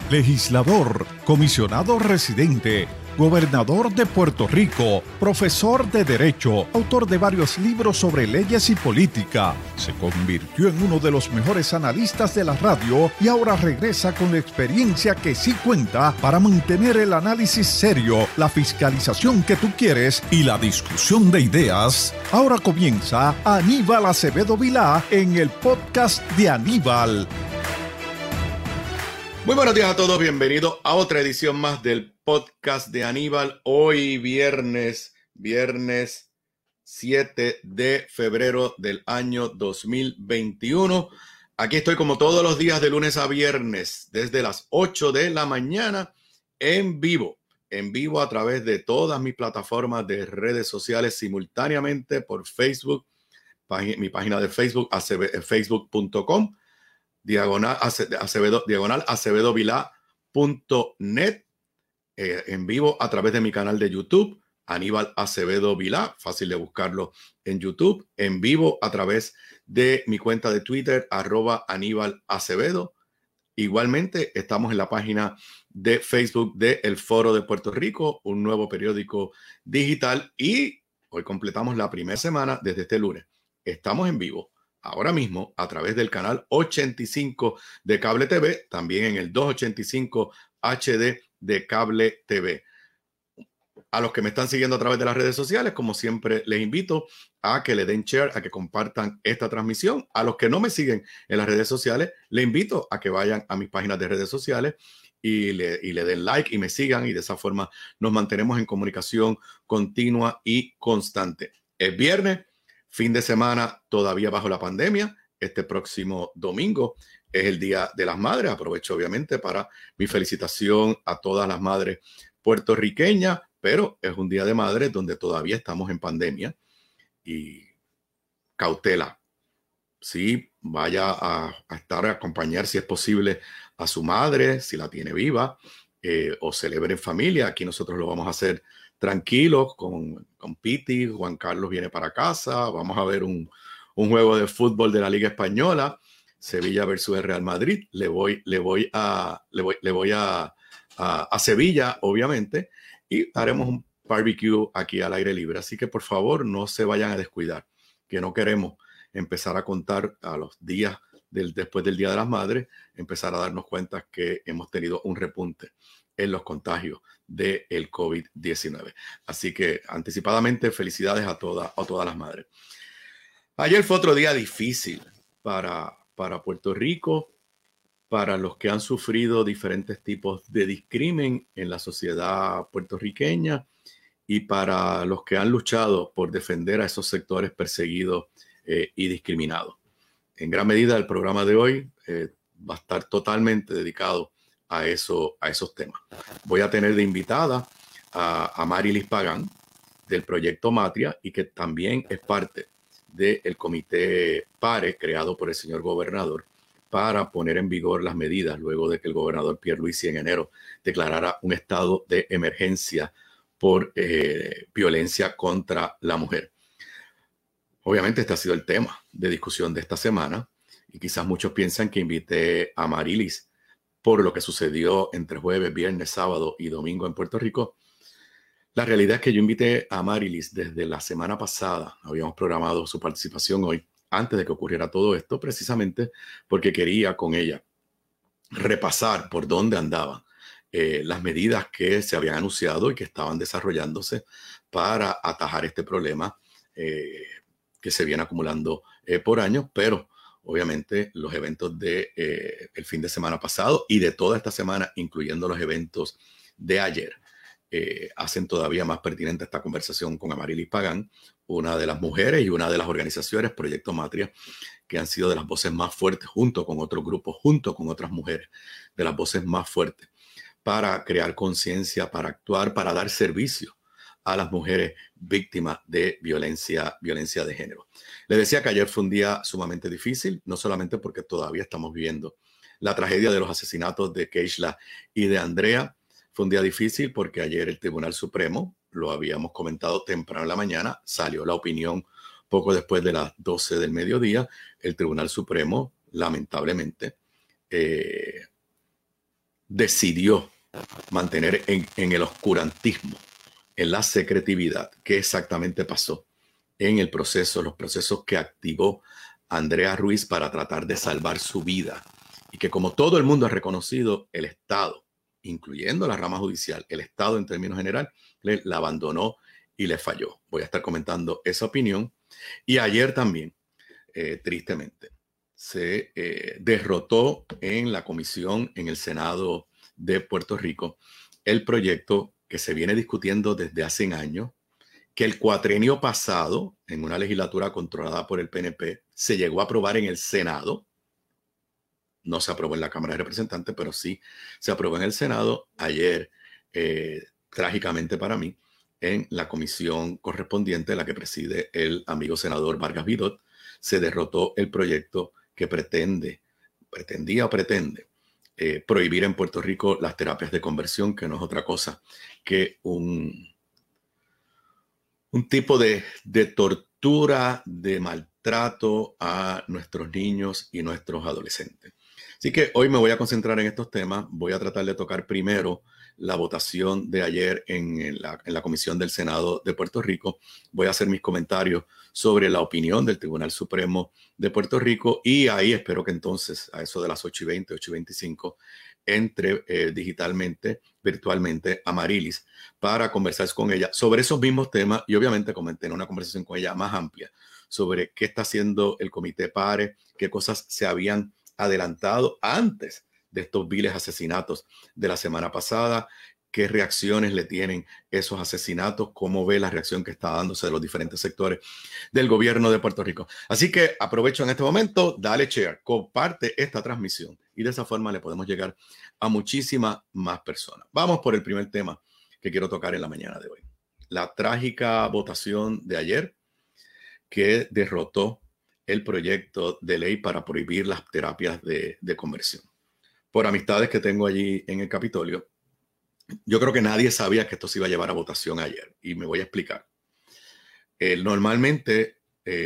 legislador, comisionado residente, gobernador de Puerto Rico, profesor de Derecho, autor de varios libros sobre leyes y política. Se convirtió en uno de los mejores analistas de la radio y ahora regresa con la experiencia que sí cuenta para mantener el análisis serio, la fiscalización que tú quieres y la discusión de ideas. Ahora comienza Aníbal Acevedo Vilá en el podcast de Aníbal. Muy buenos días a todos, bienvenidos a otra edición más del podcast de Aníbal. Hoy viernes 7 de febrero del año 2021. Aquí estoy como todos los días de lunes a viernes desde las 8 de la mañana en vivo a través de todas mis plataformas de redes sociales simultáneamente por Facebook, mi página de Facebook, facebook.com. /acevedovilá.net, en vivo a través de mi canal de YouTube, Aníbal Acevedo Vilá, fácil de buscarlo en YouTube, en vivo a través de mi cuenta de Twitter, @AníbalAcevedo. Igualmente estamos en la página de Facebook de El Foro de Puerto Rico, un nuevo periódico digital, y hoy completamos la primera semana desde este lunes. Estamos en vivo ahora mismo a través del canal 85 de Cable TV, también en el 285 HD de Cable TV. A los que me están siguiendo a través de las redes sociales, como siempre, les invito a que le den share, a que compartan esta transmisión. A los que no me siguen en las redes sociales, les invito a que vayan a mis páginas de redes sociales y le den like y me sigan, y de esa forma nos mantenemos en comunicación continua y constante. Es viernes, fin de semana todavía bajo la pandemia. Este próximo domingo es el Día de las Madres. Aprovecho obviamente para mi felicitación a todas las madres puertorriqueñas, pero es un Día de Madres donde todavía estamos en pandemia y cautela. Sí, vaya a estar a acompañar, si es posible, a su madre, si la tiene viva, o celebre en familia. Aquí nosotros lo vamos a hacer tranquilos con Piti. Juan Carlos viene para casa. Vamos a ver un juego de fútbol de la Liga Española, Sevilla versus el Real Madrid. Le voy a Sevilla, obviamente, y haremos un barbecue aquí al aire libre. Así que por favor no se vayan a descuidar, que no queremos empezar a contar a los días después del Día de las Madres, empezar a darnos cuenta que hemos tenido un repunte en los contagios del COVID-19. Así que anticipadamente felicidades a todas las madres. Ayer fue otro día difícil para Puerto Rico, para los que han sufrido diferentes tipos de discrimen en la sociedad puertorriqueña y para los que han luchado por defender a esos sectores perseguidos y discriminados. En gran medida el programa de hoy va a estar totalmente dedicado a esos temas. Voy a tener de invitada a Marilis Pagán del Proyecto Matria, y que también es parte del comité PARE creado por el señor gobernador para poner en vigor las medidas luego de que el gobernador Pierluisi en enero declarara un estado de emergencia por violencia contra la mujer. Obviamente este ha sido el tema de discusión de esta semana, y quizás muchos piensan que invité a Marilis por lo que sucedió entre jueves, viernes, sábado y domingo en Puerto Rico. La realidad es que yo invité a Marilis desde la semana pasada. Habíamos programado su participación hoy, antes de que ocurriera todo esto, precisamente porque quería con ella repasar por dónde andaban las medidas que se habían anunciado y que estaban desarrollándose para atajar este problema que se viene acumulando por años, pero obviamente los eventos de el fin de semana pasado y de toda esta semana, incluyendo los eventos de ayer, hacen todavía más pertinente esta conversación con Marilis Pagán, una de las mujeres y una de las organizaciones, Proyecto Matria, que han sido de las voces más fuertes, junto con otros grupos, junto con otras mujeres, de las voces más fuertes para crear conciencia, para actuar, para dar servicio a las mujeres víctimas de violencia de género. Les decía que ayer fue un día sumamente difícil, no solamente porque todavía estamos viviendo la tragedia de los asesinatos de Keishla y de Andrea. Fue un día difícil porque ayer el Tribunal Supremo, lo habíamos comentado temprano en la mañana, salió la opinión poco después de las 12 del mediodía. El Tribunal Supremo, lamentablemente, decidió mantener en el oscurantismo, en la secretividad, qué exactamente pasó en el proceso, los procesos que activó Andrea Ruiz para tratar de salvar su vida. Y que como todo el mundo ha reconocido, el Estado, incluyendo la rama judicial, el Estado en términos general, la abandonó y le falló. Voy a estar comentando esa opinión. Y ayer también, tristemente, se derrotó en la comisión en el Senado de Puerto Rico el proyecto que se viene discutiendo desde hace años, que el cuatrienio pasado, en una legislatura controlada por el PNP, se llegó a aprobar en el Senado. No se aprobó en la Cámara de Representantes, pero sí se aprobó en el Senado. Ayer, trágicamente para mí, en la comisión correspondiente, la que preside el amigo senador Vargas Vidot, se derrotó el proyecto que pretende prohibir en Puerto Rico las terapias de conversión, que no es otra cosa que un tipo de tortura, de maltrato a nuestros niños y nuestros adolescentes. Así que hoy me voy a concentrar en estos temas. Voy a tratar de tocar primero la votación de ayer en la Comisión del Senado de Puerto Rico. Voy a hacer mis comentarios sobre la opinión del Tribunal Supremo de Puerto Rico y ahí espero que entonces a eso de las 8:20, 8:25 entre digitalmente, virtualmente a Marilis para conversar con ella sobre esos mismos temas y obviamente tener una conversación con ella más amplia sobre qué está haciendo el Comité PARE, qué cosas se habían adelantado antes de estos viles asesinatos de la semana pasada, qué reacciones le tienen esos asesinatos, cómo ve la reacción que está dándose de los diferentes sectores del gobierno de Puerto Rico. Así que aprovecho en este momento, dale share, comparte esta transmisión y de esa forma le podemos llegar a muchísimas más personas. Vamos por el primer tema que quiero tocar en la mañana de hoy. La trágica votación de ayer que derrotó el proyecto de ley para prohibir las terapias de conversión. Por amistades que tengo allí en el Capitolio, yo creo que nadie sabía que esto se iba a llevar a votación ayer y me voy a explicar. Normalmente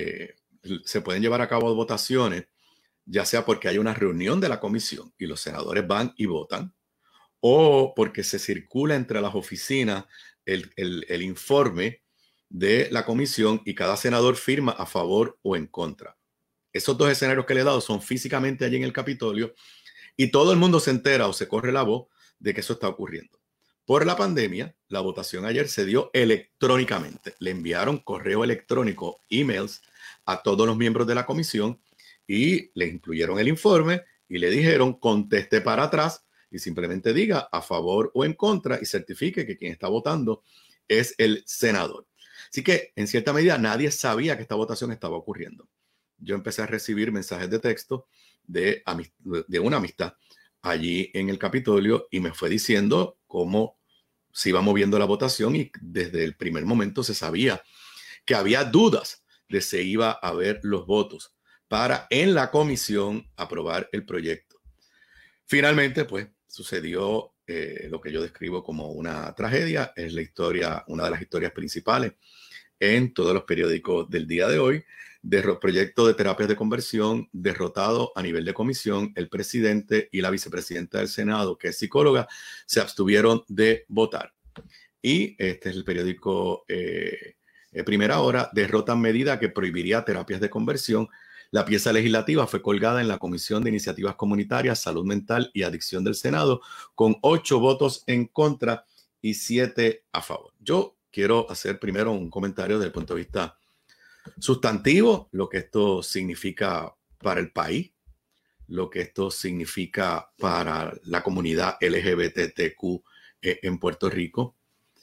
se pueden llevar a cabo votaciones, ya sea porque hay una reunión de la comisión y los senadores van y votan, o porque se circula entre las oficinas el informe de la comisión y cada senador firma a favor o en contra. Esos dos escenarios que le he dado son físicamente allí en el Capitolio y todo el mundo se entera o se corre la voz de que eso está ocurriendo. Por la pandemia, la votación ayer se dio electrónicamente. Le enviaron correo electrónico, emails a todos los miembros de la comisión y le incluyeron el informe y le dijeron conteste para atrás y simplemente diga a favor o en contra y certifique que quien está votando es el senador. Así que en cierta medida nadie sabía que esta votación estaba ocurriendo. Yo empecé a recibir mensajes de texto de una amistad allí en el Capitolio y me fue diciendo cómo se iba moviendo la votación y desde el primer momento se sabía que había dudas de si iba a haber los votos para en la comisión aprobar el proyecto. Finalmente, pues sucedió lo que yo describo como una tragedia. Es la historia, una de las historias principales en todos los periódicos del día de hoy, de proyecto de terapias de conversión derrotado a nivel de comisión. El presidente y la vicepresidenta del Senado, que es psicóloga, se abstuvieron de votar. Y este es el periódico Primera Hora, derrotan medida que prohibiría terapias de conversión. La pieza legislativa fue colgada en la Comisión de Iniciativas Comunitarias, Salud Mental y Adicción del Senado, con 8 votos en contra y 7 a favor. Yo quiero hacer primero un comentario desde el punto de vista sustantivo, lo que esto significa para el país, lo que esto significa para la comunidad LGBTQ en Puerto Rico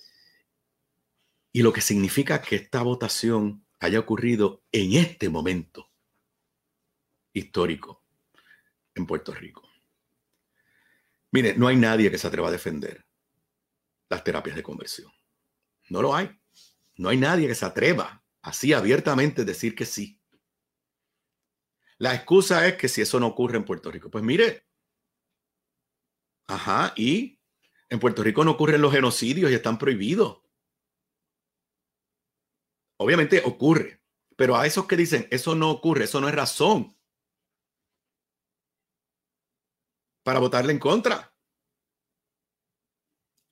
y lo que significa que esta votación haya ocurrido en este momento histórico en Puerto Rico. Mire, no hay nadie que se atreva a defender las terapias de conversión. No lo hay. No hay nadie que se atreva así abiertamente a decir que sí. La excusa es que si eso no ocurre en Puerto Rico, pues mire, y en Puerto Rico no ocurren los genocidios y están prohibidos. Obviamente ocurre, pero a esos que dicen eso no ocurre, eso no es razón para votarle en contra.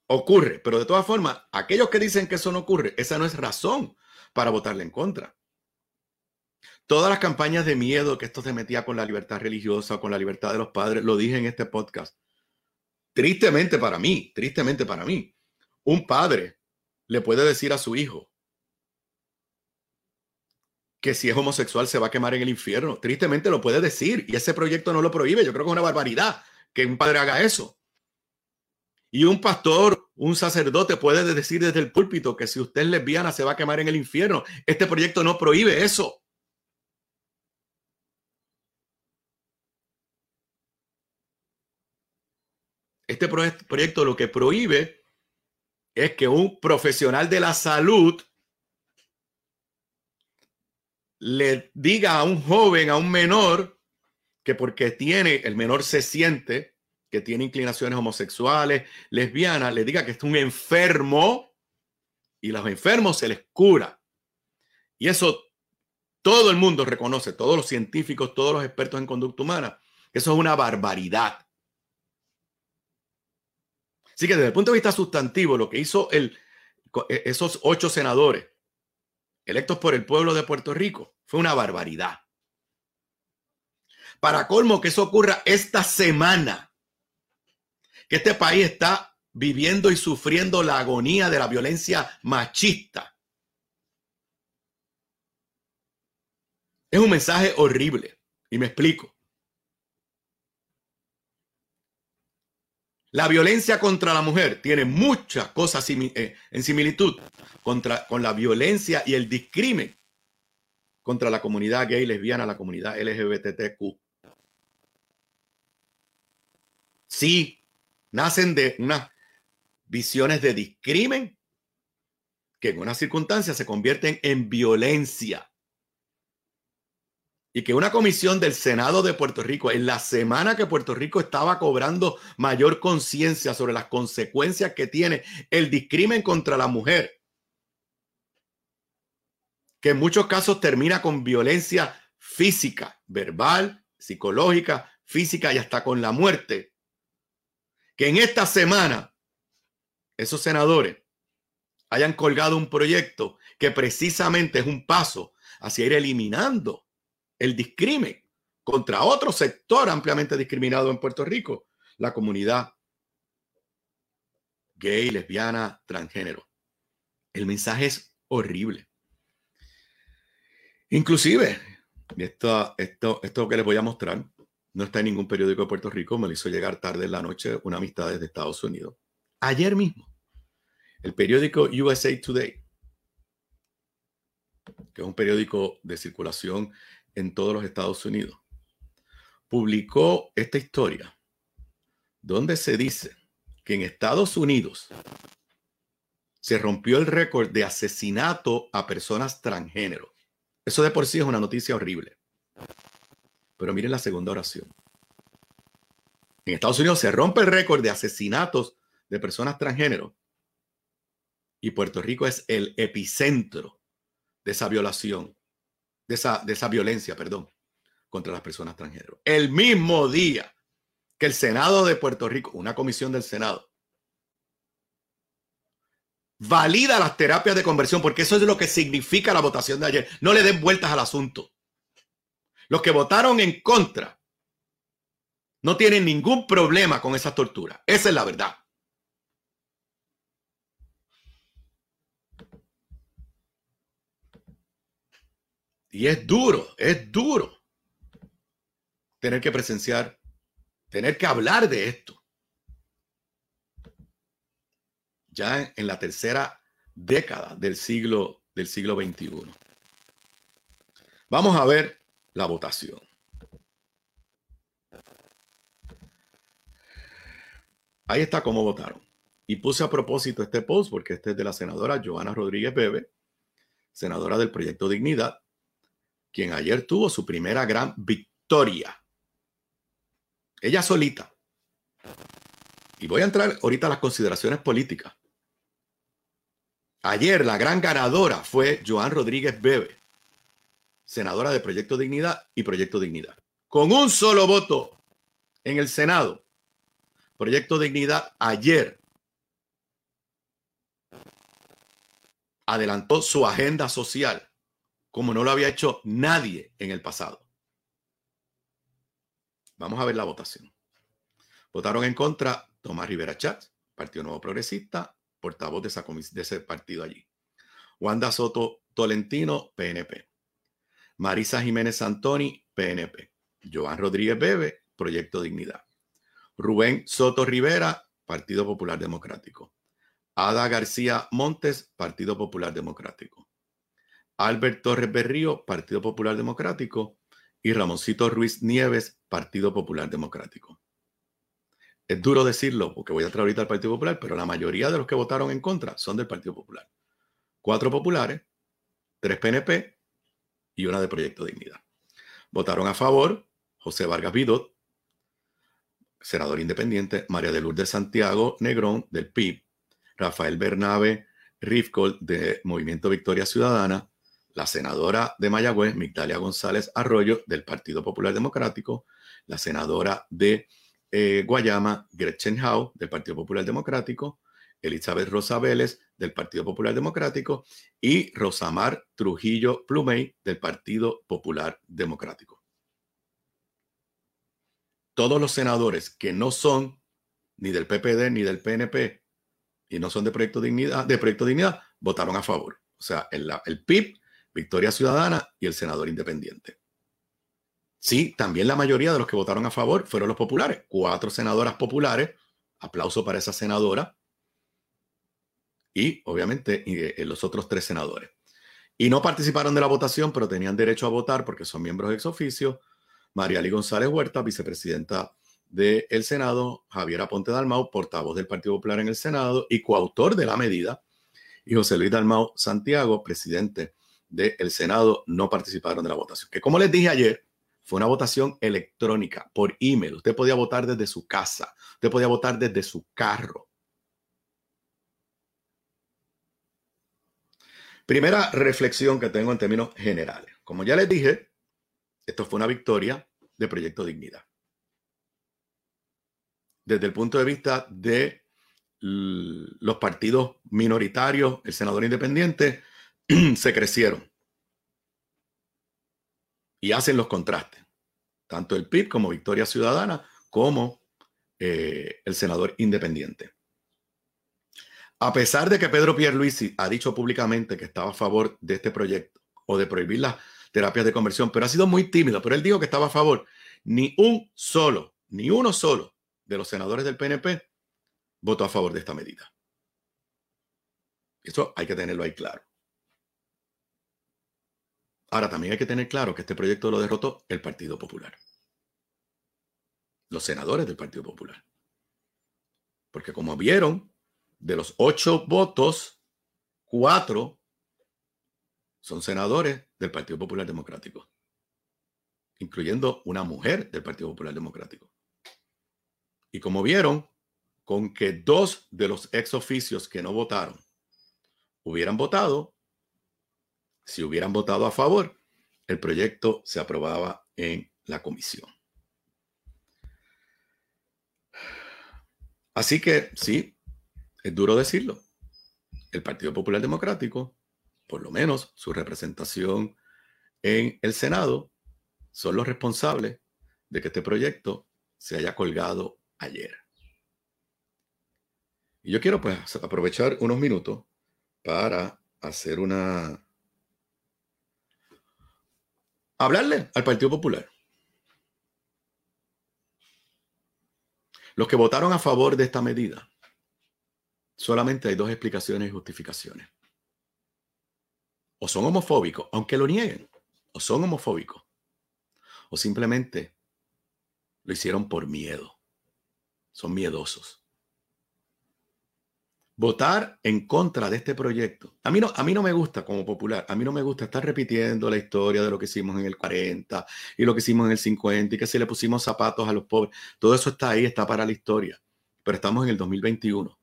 ocurre, pero de todas formas, aquellos que dicen que eso no ocurre, esa no es razón para votarle en contra. Todas las campañas de miedo que esto se metía con la libertad religiosa, con la libertad de los padres, lo dije en este podcast. Tristemente para mí, un padre le puede decir a su hijo que si es homosexual se va a quemar en el infierno. Tristemente lo puede decir y ese proyecto no lo prohíbe. Yo creo que es una barbaridad que un padre haga eso. Y un pastor, un sacerdote puede decir desde el púlpito que si usted es lesbiana se va a quemar en el infierno. Este proyecto no prohíbe eso. Este proyecto lo que prohíbe es que un profesional de la salud le diga a un joven, a un menor, que porque el menor se siente que tiene inclinaciones homosexuales, lesbianas, le diga que es un enfermo y los enfermos se les cura. Y eso todo el mundo reconoce, todos los científicos, todos los expertos en conducta humana, que eso es una barbaridad. Así que desde el punto de vista sustantivo, lo que hizo esos 8 senadores electos por el pueblo de Puerto Rico fue una barbaridad. Para colmo que eso ocurra esta semana, que este país está viviendo y sufriendo la agonía de la violencia machista. Es un mensaje horrible y me explico. La violencia contra la mujer tiene muchas cosas en similitud con la violencia y el discrimen contra la comunidad gay, lesbiana, la comunidad LGBTQ. Sí, nacen de unas visiones de discrimen que en unas circunstancias se convierten en violencia. Y que una comisión del Senado de Puerto Rico, en la semana que Puerto Rico estaba cobrando mayor conciencia sobre las consecuencias que tiene el discrimen contra la mujer, que en muchos casos termina con violencia física, verbal, psicológica, física y hasta con la muerte, que en esta semana esos senadores hayan colgado un proyecto que precisamente es un paso hacia ir eliminando el discrimen contra otro sector ampliamente discriminado en Puerto Rico, la comunidad gay, lesbiana, transgénero. El mensaje es horrible. Inclusive, esto que les voy a mostrar no está en ningún periódico de Puerto Rico, me lo hizo llegar tarde en la noche una amistad desde Estados Unidos. Ayer mismo, el periódico USA Today, que es un periódico de circulación en todos los Estados Unidos, publicó esta historia donde se dice que en Estados Unidos se rompió el récord de asesinato a personas transgénero. Eso de por sí es una noticia horrible. Pero miren la segunda oración. En Estados Unidos se rompe el récord de asesinatos de personas transgénero y Puerto Rico es el epicentro de esa violación, de esa violencia, contra las personas transgénero. El mismo día que el Senado de Puerto Rico, una comisión del Senado, valida las terapias de conversión, porque eso es lo que significa la votación de ayer. No le den vueltas al asunto. Los que votaron en contra no tienen ningún problema con esas torturas. Esa es la verdad. Y es duro tener que presenciar, tener que hablar de esto. Ya en la tercera década del siglo XXI. Vamos a ver la votación. Ahí está cómo votaron. Y puse a propósito este post porque este es de la senadora Johanna Rodríguez Bebe, senadora del Proyecto Dignidad, quien ayer tuvo su primera gran victoria. Ella solita. Y voy a entrar ahorita a las consideraciones políticas. Ayer la gran ganadora fue Johanna Rodríguez Bebe, senadora de Proyecto Dignidad y Proyecto Dignidad. Con un solo voto en el Senado, Proyecto Dignidad ayer adelantó su agenda social como no lo había hecho nadie en el pasado. Vamos a ver la votación. Votaron en contra Tomás Rivera Chatz, Partido Nuevo Progresista, portavoz de ese partido allí. Wanda Soto Tolentino, PNP. Marisa Jiménez Santoni, PNP. Joan Rodríguez Bebe, Proyecto Dignidad. Rubén Soto Rivera, Partido Popular Democrático. Ada García Montes, Partido Popular Democrático. Albert Torres Berrío, Partido Popular Democrático. Y Ramoncito Ruiz Nieves, Partido Popular Democrático. Es duro decirlo porque voy a traer ahorita al Partido Popular, pero la mayoría de los que votaron en contra son del Partido Popular. 4 populares, 3 PNP y una de Proyecto Dignidad. Votaron a favor José Vargas Vidot, senador independiente, María de Lourdes Santiago Negrón, del PIB, Rafael Bernabe Rifkol, de Movimiento Victoria Ciudadana, la senadora de Mayagüez, Migdalia González Arroyo, del Partido Popular Democrático, la senadora de Guayama, Gretchen Howe, del Partido Popular Democrático, Elizabeth Rosa Vélez, del Partido Popular Democrático, y Rosamar Trujillo Plumey, del Partido Popular Democrático. Todos los senadores que no son ni del PPD ni del PNP y no son de Proyecto Dignidad, votaron a favor. O sea, el PIB, Victoria Ciudadana y el senador independiente. Sí, también la mayoría de los que votaron a favor fueron los populares. 4 senadoras populares. Aplauso para esa senadora. Y, obviamente, los otros 3 senadores. Y no participaron de la votación, pero tenían derecho a votar porque son miembros ex oficio. Mariali González Huerta, vicepresidenta del Senado. Javier Aponte Dalmau, portavoz del Partido Popular en el Senado y coautor de la medida. Y José Luis Dalmau Santiago, presidente del Senado, no participaron de la votación. Que, como les dije ayer, fue una votación electrónica por email. Usted podía votar desde su casa. Usted podía votar desde su carro. Primera reflexión que tengo en términos generales. Como ya les dije, esto fue una victoria de Proyecto Dignidad. Desde el punto de vista de los partidos minoritarios, el senador independiente, se crecieron. Y hacen los contrastes. Tanto el PIB como Victoria Ciudadana, como el senador independiente. A pesar de que Pedro Pierluisi ha dicho públicamente que estaba a favor de este proyecto o de prohibir las terapias de conversión, pero ha sido muy tímido, pero él dijo que estaba a favor. Ni uno solo de los senadores del PNP votó a favor de esta medida. Eso hay que tenerlo ahí claro. Ahora, también hay que tener claro que este proyecto lo derrotó el Partido Popular. Los senadores del Partido Popular. Porque como vieron, de los 8 votos, 4 son senadores del Partido Popular Democrático, incluyendo una mujer del Partido Popular Democrático. Y como vieron, con que 2 de los ex oficios que no votaron hubieran votado, si hubieran votado a favor, el proyecto se aprobaba en la comisión. Así que sí, es duro decirlo. El Partido Popular Democrático, por lo menos su representación en el Senado, son los responsables de que este proyecto se haya colgado ayer. Y yo quiero pues aprovechar unos minutos para hacer hablarle al Partido Popular. Los que votaron a favor de esta medida, solamente hay 2 explicaciones y justificaciones. O son homofóbicos, aunque lo nieguen, o son homofóbicos, o simplemente lo hicieron por miedo. Son miedosos. Votar en contra de este proyecto. A mí no me gusta como popular, a mí no me gusta estar repitiendo la historia de lo que hicimos en el 40 y lo que hicimos en el 50 y que si le pusimos zapatos a los pobres. Todo eso está ahí, está para la historia. Pero estamos en el 2021.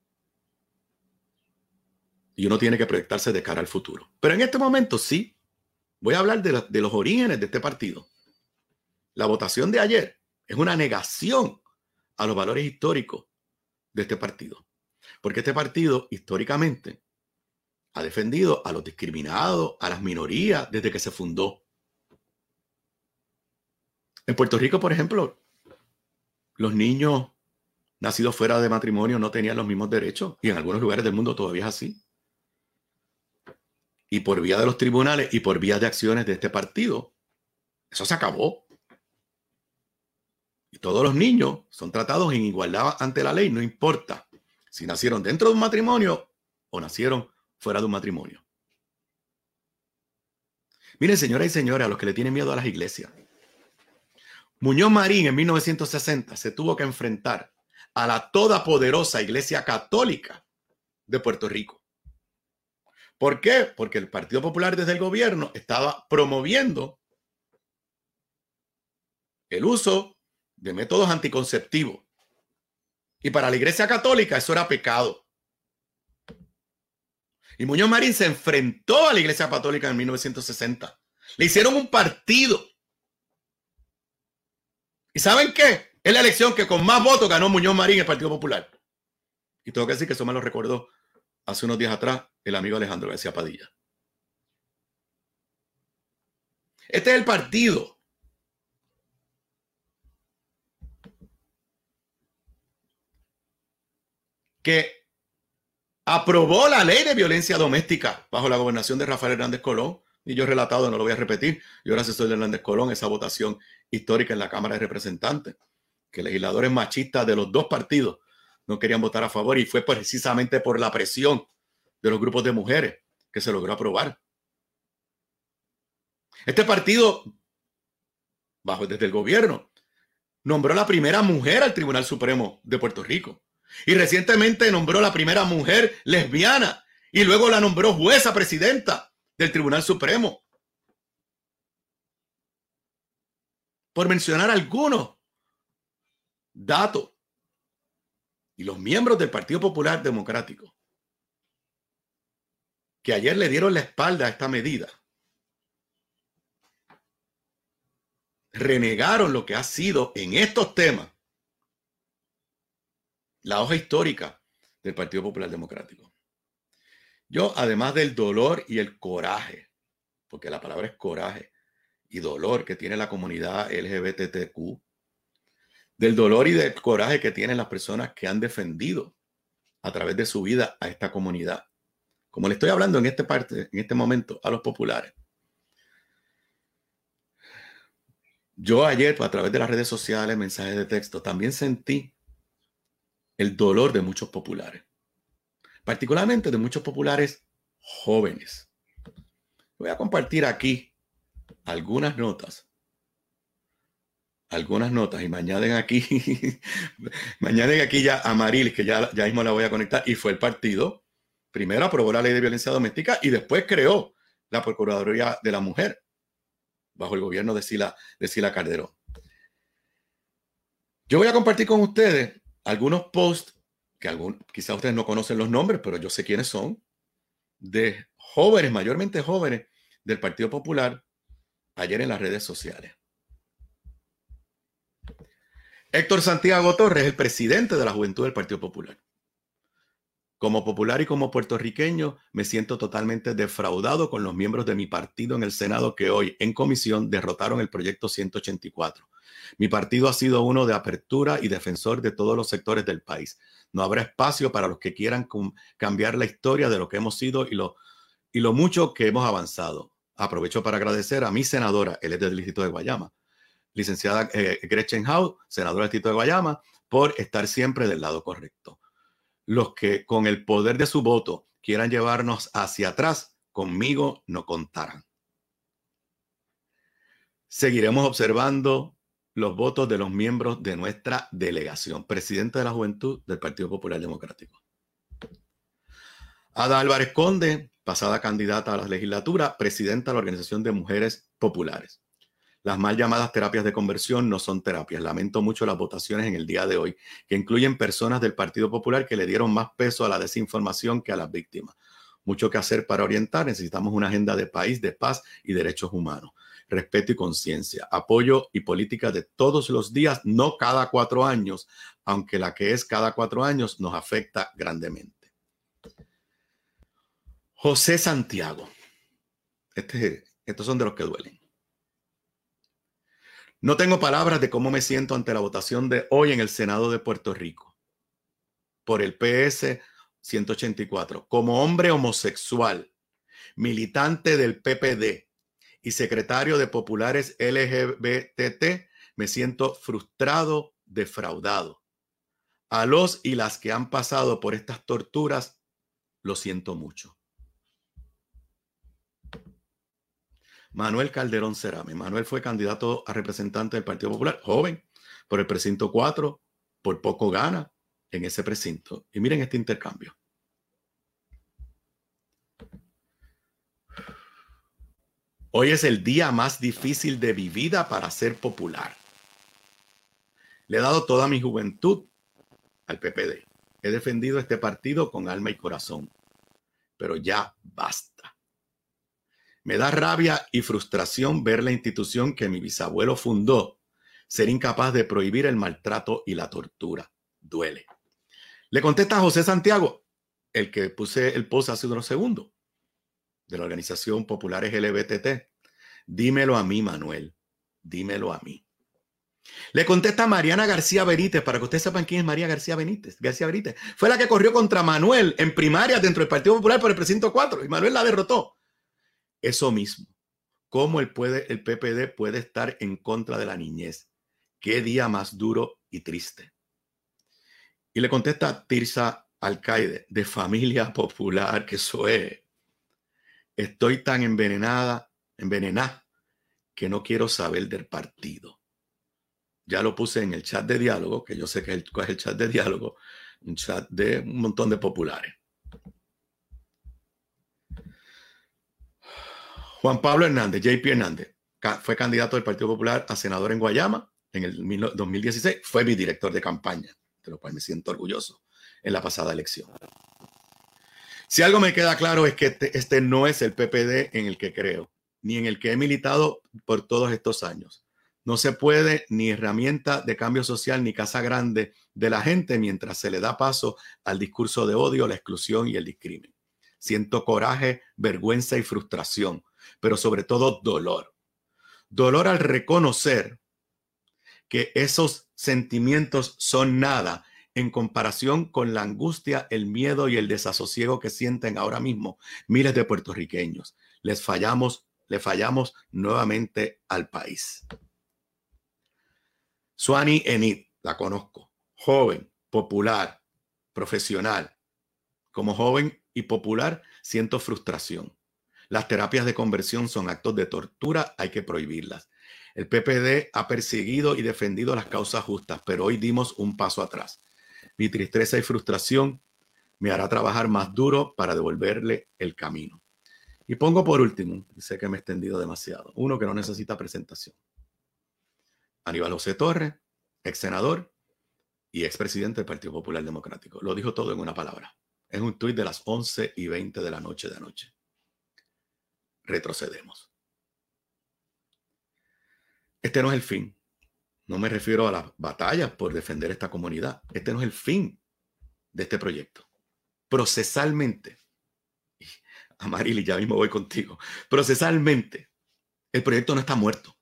Y uno tiene que proyectarse de cara al futuro. Pero en este momento sí, voy a hablar de los orígenes de este partido. La votación de ayer es una negación a los valores históricos de este partido. Porque este partido, históricamente, ha defendido a los discriminados, a las minorías, desde que se fundó. En Puerto Rico, por ejemplo, los niños nacidos fuera de matrimonio no tenían los mismos derechos, y en algunos lugares del mundo todavía es así. Y por vía de los tribunales y por vía de acciones de este partido, eso se acabó. Y todos los niños son tratados en igualdad ante la ley, no importa si nacieron dentro de un matrimonio o nacieron fuera de un matrimonio. Miren, señoras y señores, a los que le tienen miedo a las iglesias, Muñoz Marín en 1960 se tuvo que enfrentar a la todopoderosa Iglesia Católica de Puerto Rico. ¿Por qué? Porque el Partido Popular desde el gobierno estaba promoviendo el uso de métodos anticonceptivos. Y para la Iglesia Católica eso era pecado. Y Muñoz Marín se enfrentó a la Iglesia Católica en 1960. Le hicieron un partido. ¿Y saben qué? Es la elección que con más votos ganó Muñoz Marín el Partido Popular. Y tengo que decir que eso me lo recordó hace unos días atrás el amigo Alejandro García Padilla. Este es el partido que aprobó la ley de violencia doméstica bajo la gobernación de Rafael Hernández Colón. Y yo he relatado, no lo voy a repetir, yo era asesor de Hernández Colón, esa votación histórica en la Cámara de Representantes, que legisladores machistas de los dos partidos no querían votar a favor, y fue precisamente por la presión de los grupos de mujeres que se logró aprobar. Este partido, desde el gobierno, nombró la primera mujer al Tribunal Supremo de Puerto Rico. Y recientemente nombró la primera mujer lesbiana y luego la nombró jueza presidenta del Tribunal Supremo. Por mencionar algunos datos. Y los miembros del Partido Popular Democrático, que ayer le dieron la espalda a esta medida, renegaron lo que ha sido en estos temas la hoja histórica del Partido Popular Democrático. Yo, además del dolor y el coraje, porque la palabra es coraje y dolor que tiene la comunidad LGBTQ, del dolor y del coraje que tienen las personas que han defendido a través de su vida a esta comunidad. Como le estoy hablando en este momento a los populares. Yo ayer, a través de las redes sociales, mensajes de texto, también sentí el dolor de muchos populares, particularmente de muchos populares jóvenes. Voy a compartir aquí algunas notas y me añaden aquí, ya a Marilis, que ya mismo la voy a conectar, y fue el partido. Primero aprobó la ley de violencia doméstica y después creó la Procuraduría de la Mujer bajo el gobierno de Sila Calderón. Yo voy a compartir con ustedes algunos posts que quizás ustedes no conocen los nombres, pero yo sé quiénes son, de jóvenes, mayormente jóvenes del Partido Popular, ayer en las redes sociales. Héctor Santiago Torres, el presidente de la Juventud del Partido Popular. Como popular y como puertorriqueño, me siento totalmente defraudado con los miembros de mi partido en el Senado que hoy, en comisión, derrotaron el proyecto 184. Mi partido ha sido uno de apertura y defensor de todos los sectores del país. No habrá espacio para los que quieran cambiar la historia de lo que hemos sido y lo mucho que hemos avanzado. Aprovecho para agradecer a mi senadora, él es del distrito de Guayama, licenciada Gretchen Howe, senadora del distrito de Guayama, por estar siempre del lado correcto. Los que con el poder de su voto quieran llevarnos hacia atrás, conmigo no contarán. Seguiremos observando los votos de los miembros de nuestra delegación. Presidente de la Juventud del Partido Popular Democrático. Ada Álvarez Conde, pasada candidata a la legislatura, presidenta de la Organización de Mujeres Populares. Las mal llamadas terapias de conversión no son terapias. Lamento mucho las votaciones en el día de hoy, que incluyen personas del Partido Popular que le dieron más peso a la desinformación que a las víctimas. Mucho que hacer para orientar. Necesitamos una agenda de país, de paz y derechos humanos. Respeto y conciencia. Apoyo y política de todos los días, no cada 4 años, aunque la que es cada 4 años nos afecta grandemente. José Santiago. Estos son de los que duelen. No tengo palabras de cómo me siento ante la votación de hoy en el Senado de Puerto Rico por el PS 184. Como hombre homosexual, militante del PPD y secretario de Populares LGBT, me siento frustrado, defraudado. A los y las que han pasado por estas torturas, lo siento mucho. Manuel Calderón Cerame. Manuel fue candidato a representante del Partido Popular, joven, por el precinto 4, por poco gana en ese precinto. Y miren este intercambio. Hoy es el día más difícil de mi vida para ser popular. Le he dado toda mi juventud al PPD. He defendido este partido con alma y corazón. Pero ya basta. Me da rabia y frustración ver la institución que mi bisabuelo fundó ser incapaz de prohibir el maltrato y la tortura. Duele. Le contesta a José Santiago, el que puse el post hace unos segundos, de la organización Populares LGBT. Dímelo a mí, Manuel. Dímelo a mí. Le contesta a Mariana García Benítez, para que ustedes sepan quién es María García Benítez. García Benítez fue la que corrió contra Manuel en primarias dentro del Partido Popular por el precinto 4 y Manuel la derrotó. Eso mismo. ¿Cómo el PPD puede estar en contra de la niñez? Qué día más duro y triste. Y le contesta Tirsa Alcaide, de Familia Popular, que eso es. Estoy tan envenenada, que no quiero saber del partido. Ya lo puse en el chat de diálogo, que yo sé que cuál es el chat de diálogo, un chat de un montón de populares. Juan Pablo Hernández, JP Hernández, fue candidato del Partido Popular a senador en Guayama en el 2016. Fue mi director de campaña, de lo cual me siento orgulloso en la pasada elección. Si algo me queda claro es que este no es el PPD en el que creo, ni en el que he militado por todos estos años. No se puede ni herramienta de cambio social ni casa grande de la gente mientras se le da paso al discurso de odio, la exclusión y el discrimen. Siento coraje, vergüenza y frustración, pero sobre todo dolor. Dolor al reconocer que esos sentimientos son nada en comparación con la angustia, el miedo y el desasosiego que sienten ahora mismo miles de puertorriqueños. Le fallamos nuevamente al país. Suani Enid, la conozco, joven, popular, profesional. Como joven y popular siento frustración. Las terapias de conversión son actos de tortura, hay que prohibirlas. El PPD ha perseguido y defendido las causas justas, pero hoy dimos un paso atrás. Mi tristeza y frustración me hará trabajar más duro para devolverle el camino. Y pongo por último, sé que me he extendido demasiado, uno que no necesita presentación. Aníbal José Torres, ex senador y expresidente del Partido Popular Democrático. Lo dijo todo en una palabra. Es un tuit de las 11:20 de la noche de anoche. Retrocedemos. Este no es el fin. No me refiero a las batallas por defender esta comunidad. Este no es el fin de este proyecto. Procesalmente, Amarili, ya mismo voy contigo. Procesalmente, el proyecto no está muerto.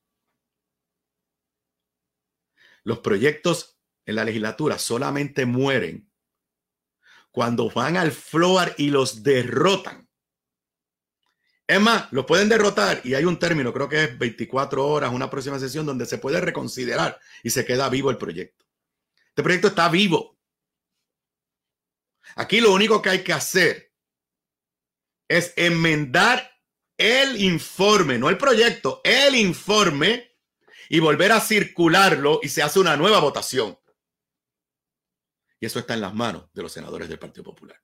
Los proyectos en la legislatura solamente mueren cuando van al floor y los derrotan. Es más, los pueden derrotar y hay un término, creo que es 24 horas, una próxima sesión donde se puede reconsiderar y se queda vivo el proyecto. Este proyecto está vivo. Aquí lo único que hay que hacer es enmendar el informe, no el proyecto, el informe, y volver a circularlo y se hace una nueva votación. Y eso está en las manos de los senadores del Partido Popular.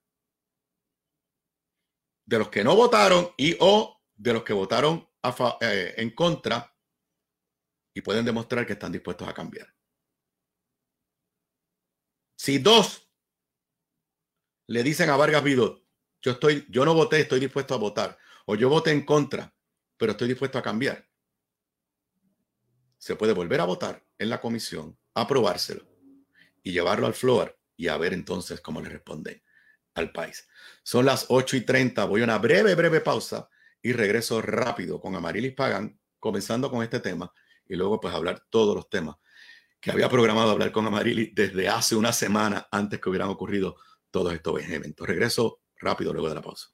De los que no votaron o de los que votaron en contra y pueden demostrar que están dispuestos a cambiar. Si dos le dicen a Vargas Vidot, yo no voté, estoy dispuesto a votar, o yo voté en contra, pero estoy dispuesto a cambiar, se puede volver a votar en la comisión, aprobárselo y llevarlo al floor y a ver entonces cómo le responden al país. Son las 8:30, voy a una breve pausa y regreso rápido con Amarilis Pagán, comenzando con este tema y luego pues hablar todos los temas que había programado hablar con Amarilis desde hace una semana antes que hubieran ocurrido todos estos eventos. Regreso rápido luego de la pausa.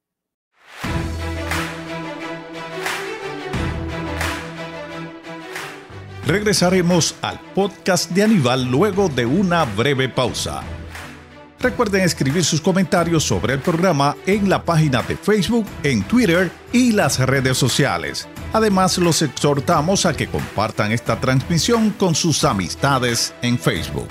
Regresaremos al podcast de Aníbal luego de una breve pausa. Recuerden escribir sus comentarios sobre el programa en la página de Facebook, en Twitter y las redes sociales. Además, los exhortamos a que compartan esta transmisión con sus amistades en Facebook.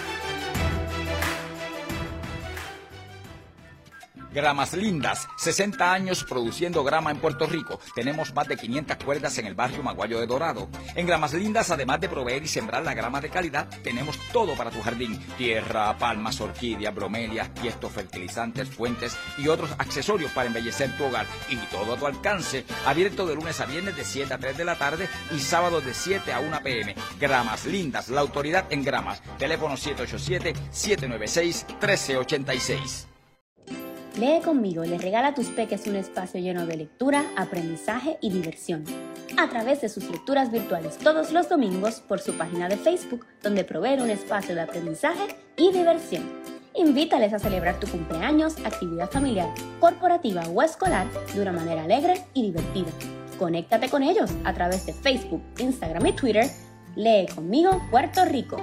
Gramas Lindas, 60 años produciendo grama en Puerto Rico. Tenemos más de 500 cuerdas en el barrio Maguayo de Dorado. En Gramas Lindas, además de proveer y sembrar la grama de calidad, tenemos todo para tu jardín. Tierra, palmas, orquídeas, bromelias, tiestos, fertilizantes, fuentes y otros accesorios para embellecer tu hogar. Y todo a tu alcance. Abierto de lunes a viernes de 7 a 3 de la tarde y sábados de 7 a 1 p.m. Gramas Lindas, la autoridad en gramas. Teléfono 787-796-1386. Lee conmigo le regala a tus peques un espacio lleno de lectura, aprendizaje y diversión. A través de sus lecturas virtuales todos los domingos por su página de Facebook, donde provee un espacio de aprendizaje y diversión. Invítales a celebrar tu cumpleaños, actividad familiar, corporativa o escolar de una manera alegre y divertida. Conéctate con ellos a través de Facebook, Instagram y Twitter. Lee conmigo Puerto Rico.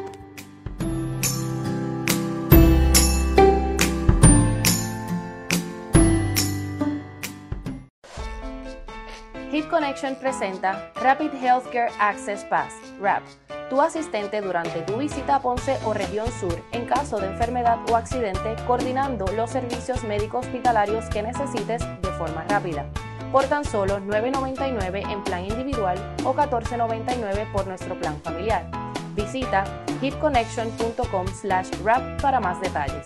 HIP Connection presenta Rapid Healthcare Access Pass, RAP, tu asistente durante tu visita a Ponce o región sur en caso de enfermedad o accidente, coordinando los servicios médicos hospitalarios que necesites de forma rápida. Por tan solo $9.99 en plan individual o $14.99 por nuestro plan familiar. Visita hipconnection.com/RAP para más detalles.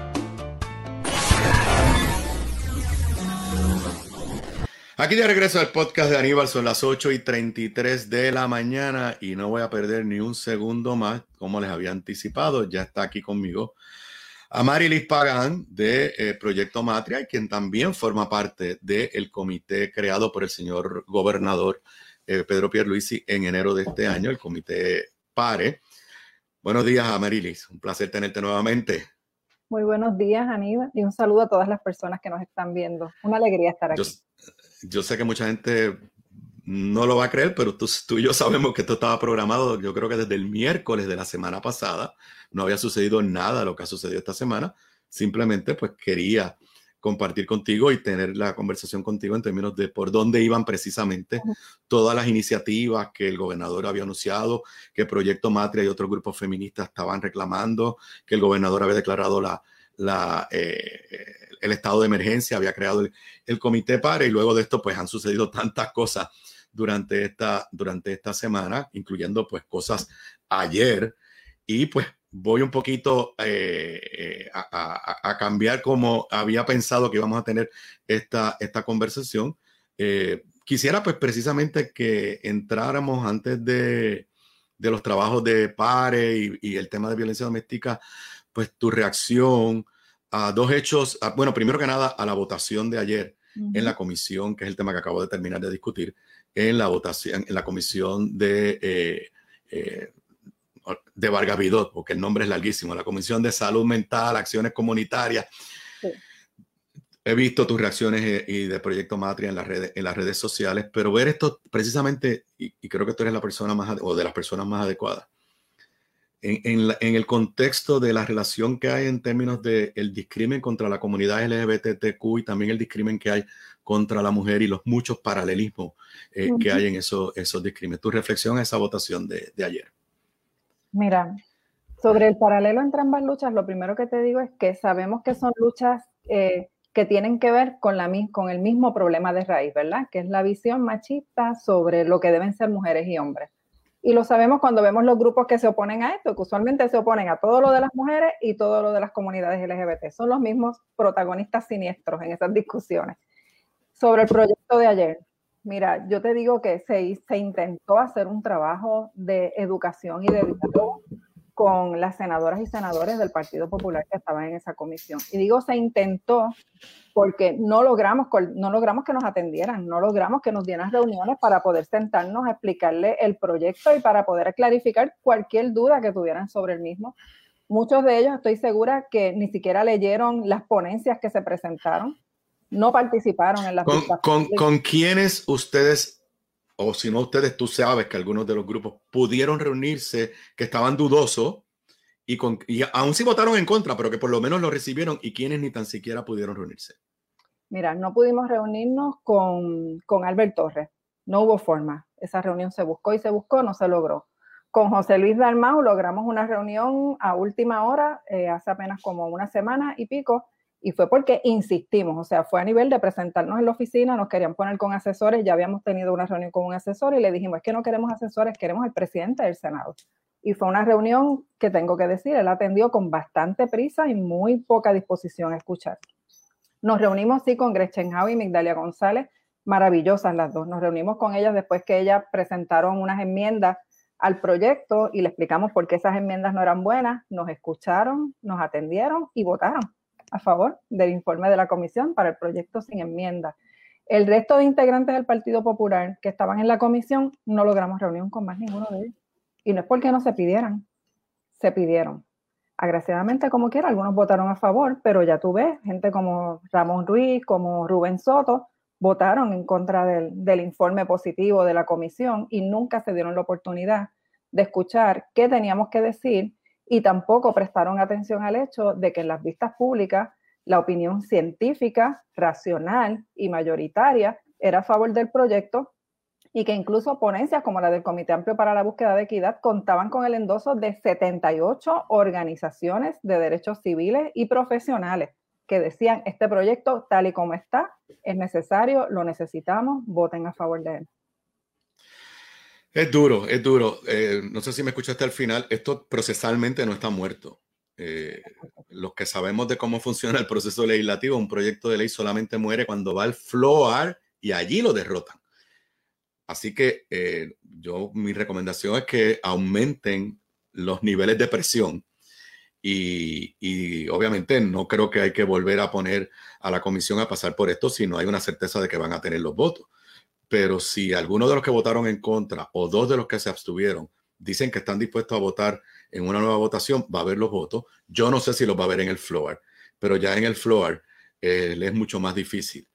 Aquí de regreso al podcast de Aníbal, son las 8:33 de la mañana y no voy a perder ni un segundo más, como les había anticipado. Ya está aquí conmigo Amarilis Pagán de Proyecto Matria, y quien también forma parte del comité creado por el señor gobernador Pedro Pierluisi en enero de este año, el comité PARE. Buenos días, Amarilis, un placer tenerte nuevamente. Muy buenos días, Aníbal, y un saludo a todas las personas que nos están viendo. Una alegría estar aquí. Yo sé que mucha gente no lo va a creer, pero tú y yo sabemos que esto estaba programado, yo creo que desde el miércoles de la semana pasada. No había sucedido nada de lo que ha sucedido esta semana. Simplemente pues quería compartir contigo y tener la conversación contigo en términos de por dónde iban precisamente todas las iniciativas que el gobernador había anunciado, que Proyecto Matria y otros grupos feministas estaban reclamando, que el gobernador había declarado el estado de emergencia, había creado el comité PARE, y luego de esto pues han sucedido tantas cosas durante esta semana, incluyendo pues cosas ayer, y pues voy un poquito a cambiar como había pensado que íbamos a tener esta conversación. Quisiera pues precisamente que entráramos antes de los trabajos de PARE y el tema de violencia doméstica, pues tu reacción a dos hechos. Bueno, primero que nada, a la votación de ayer en la comisión, que es el tema que acabo de terminar de discutir, en la comisión de Vargas Vidot, porque el nombre es larguísimo, la Comisión de Salud Mental, Acciones Comunitarias. Sí. He visto tus reacciones y de Proyecto Matria en las redes sociales, pero ver esto precisamente, y creo que tú eres la persona de las personas más adecuadas, en el contexto de la relación que hay en términos del discrimen contra la comunidad LGBTQ y también el discrimen que hay contra la mujer y los muchos paralelismos que hay en esos discrímenes. Tu reflexión a esa votación de ayer. Mira, sobre el paralelo entre ambas luchas, lo primero que te digo es que sabemos que son luchas que tienen que ver con el mismo problema de raíz, ¿verdad? Que es la visión machista sobre lo que deben ser mujeres y hombres. Y lo sabemos cuando vemos los grupos que se oponen a esto, que usualmente se oponen a todo lo de las mujeres y todo lo de las comunidades LGBT. Son los mismos protagonistas siniestros en esas discusiones. Sobre el proyecto de ayer, mira, yo te digo que se intentó hacer un trabajo de educación y de diálogo con las senadoras y senadores del Partido Popular que estaban en esa comisión. Y digo se intentó porque no logramos que nos atendieran, no logramos que nos dieran reuniones para poder sentarnos a explicarle el proyecto y para poder clarificar cualquier duda que tuvieran sobre el mismo. Muchos de ellos estoy segura que ni siquiera leyeron las ponencias que se presentaron, no participaron en las vistas públicas. ¿Con quiénes ustedes, o si no ustedes, tú sabes que algunos de los grupos pudieron reunirse, que estaban dudosos y aún sí votaron en contra, pero que por lo menos lo recibieron, y quienes ni tan siquiera pudieron reunirse? Mira, no pudimos reunirnos con Albert Torres, no hubo forma. Esa reunión se buscó, no se logró. Con José Luis Dalmau logramos una reunión a última hora, hace apenas como una semana y pico, y fue porque insistimos, o sea, fue a nivel de presentarnos en la oficina, nos querían poner con asesores, ya habíamos tenido una reunión con un asesor y le dijimos, es que no queremos asesores, queremos al presidente del Senado. Y fue una reunión que tengo que decir, él atendió con bastante prisa y muy poca disposición a escuchar. Nos reunimos, sí, con Gretchen Howe y Migdalia González, maravillosas las dos. Nos reunimos con ellas después que ellas presentaron unas enmiendas al proyecto y le explicamos por qué esas enmiendas no eran buenas. Nos escucharon, nos atendieron y votaron a favor del informe de la comisión para el proyecto sin enmienda. El resto de integrantes del Partido Popular que estaban en la comisión no logramos reunión con más ninguno de ellos. Y no es porque no se pidieran, se pidieron. Agraciadamente, como quiera, algunos votaron a favor, pero ya tú ves, gente como Ramón Ruiz, como Rubén Soto, votaron en contra del informe positivo de la comisión y nunca se dieron la oportunidad de escuchar qué teníamos que decir y tampoco prestaron atención al hecho de que en las vistas públicas la opinión científica, racional y mayoritaria era a favor del proyecto y que incluso ponencias como la del Comité Amplio para la Búsqueda de Equidad contaban con el endoso de 78 organizaciones de derechos civiles y profesionales que decían, este proyecto tal y como está, es necesario, lo necesitamos, voten a favor de él. Es duro, es duro. No sé si me escuchaste al final, esto procesalmente no está muerto. Los que sabemos de cómo funciona el proceso legislativo, un proyecto de ley solamente muere cuando va al floor y allí lo derrotan. Así que mi recomendación es que aumenten los niveles de presión y obviamente no creo que hay que volver a poner a la comisión a pasar por esto si no hay una certeza de que van a tener los votos. Pero si alguno de los que votaron en contra o dos de los que se abstuvieron dicen que están dispuestos a votar en una nueva votación, va a haber los votos. Yo no sé si los va a haber en el floor, pero ya en el floor es mucho más difícil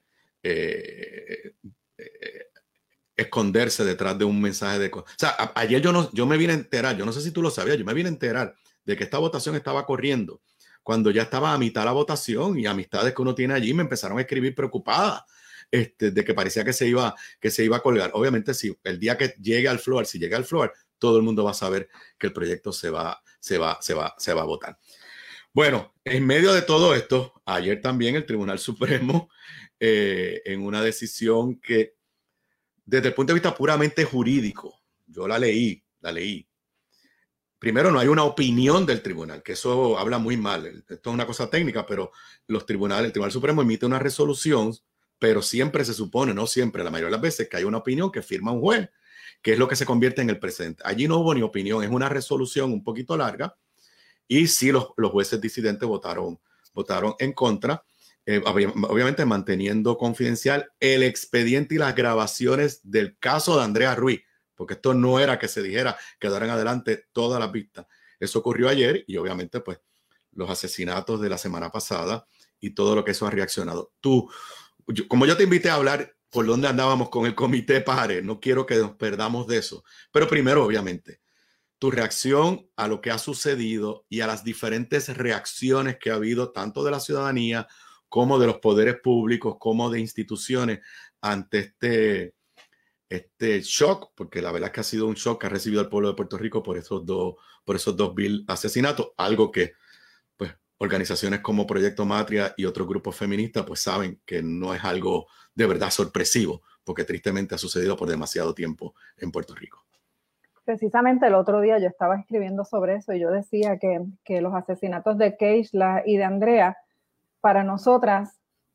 esconderse detrás de un mensaje de... O sea, ayer yo me vine a enterar, yo no sé si tú lo sabías, yo me vine a enterar de que esta votación estaba corriendo cuando ya estaba a mitad la votación y amistades que uno tiene allí me empezaron a escribir preocupadas de que parecía que se iba a colgar. Obviamente, si el día que llegue al floor, si llega al floor, todo el mundo va a saber que el proyecto se va a votar. Bueno, en medio de todo esto, ayer también el Tribunal Supremo, en una decisión que desde el punto de vista puramente jurídico, yo la leí. Primero, no hay una opinión del tribunal, que eso habla muy mal. Esto es una cosa técnica, pero el Tribunal Supremo emite una resolución, pero siempre se supone, no siempre, la mayoría de las veces, que hay una opinión que firma un juez, que es lo que se convierte en el precedente. Allí no hubo ni opinión, es una resolución un poquito larga, y sí los jueces disidentes votaron en contra, obviamente manteniendo confidencial el expediente y las grabaciones del caso de Andrea Ruiz, porque esto no era que se dijera que darán adelante todas las vistas. Eso ocurrió ayer y obviamente pues los asesinatos de la semana pasada y todo lo que eso ha reaccionado. Como yo te invité a hablar por dónde andábamos con el Comité PARE, no quiero que nos perdamos de eso, pero primero obviamente tu reacción a lo que ha sucedido y a las diferentes reacciones que ha habido tanto de la ciudadanía como de los poderes públicos, como de instituciones ante este shock, porque la verdad es que ha sido un shock que ha recibido el pueblo de Puerto Rico por esos dos vil asesinatos, algo que pues organizaciones como Proyecto Matria y otros grupos feministas pues saben que no es algo de verdad sorpresivo, porque tristemente ha sucedido por demasiado tiempo en Puerto Rico. Precisamente el otro día yo estaba escribiendo sobre eso y yo decía que los asesinatos de Keishla y de Andrea, para nosotras,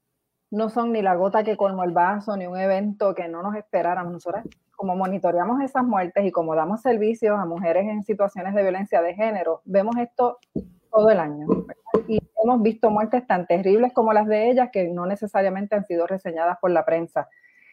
no son ni la gota que colmó el vaso, ni un evento que no nos esperáramos. Nosotros, como monitoreamos esas muertes y como damos servicios a mujeres en situaciones de violencia de género, vemos esto todo el año, ¿verdad? Y hemos visto muertes tan terribles como las de ellas que no necesariamente han sido reseñadas por la prensa.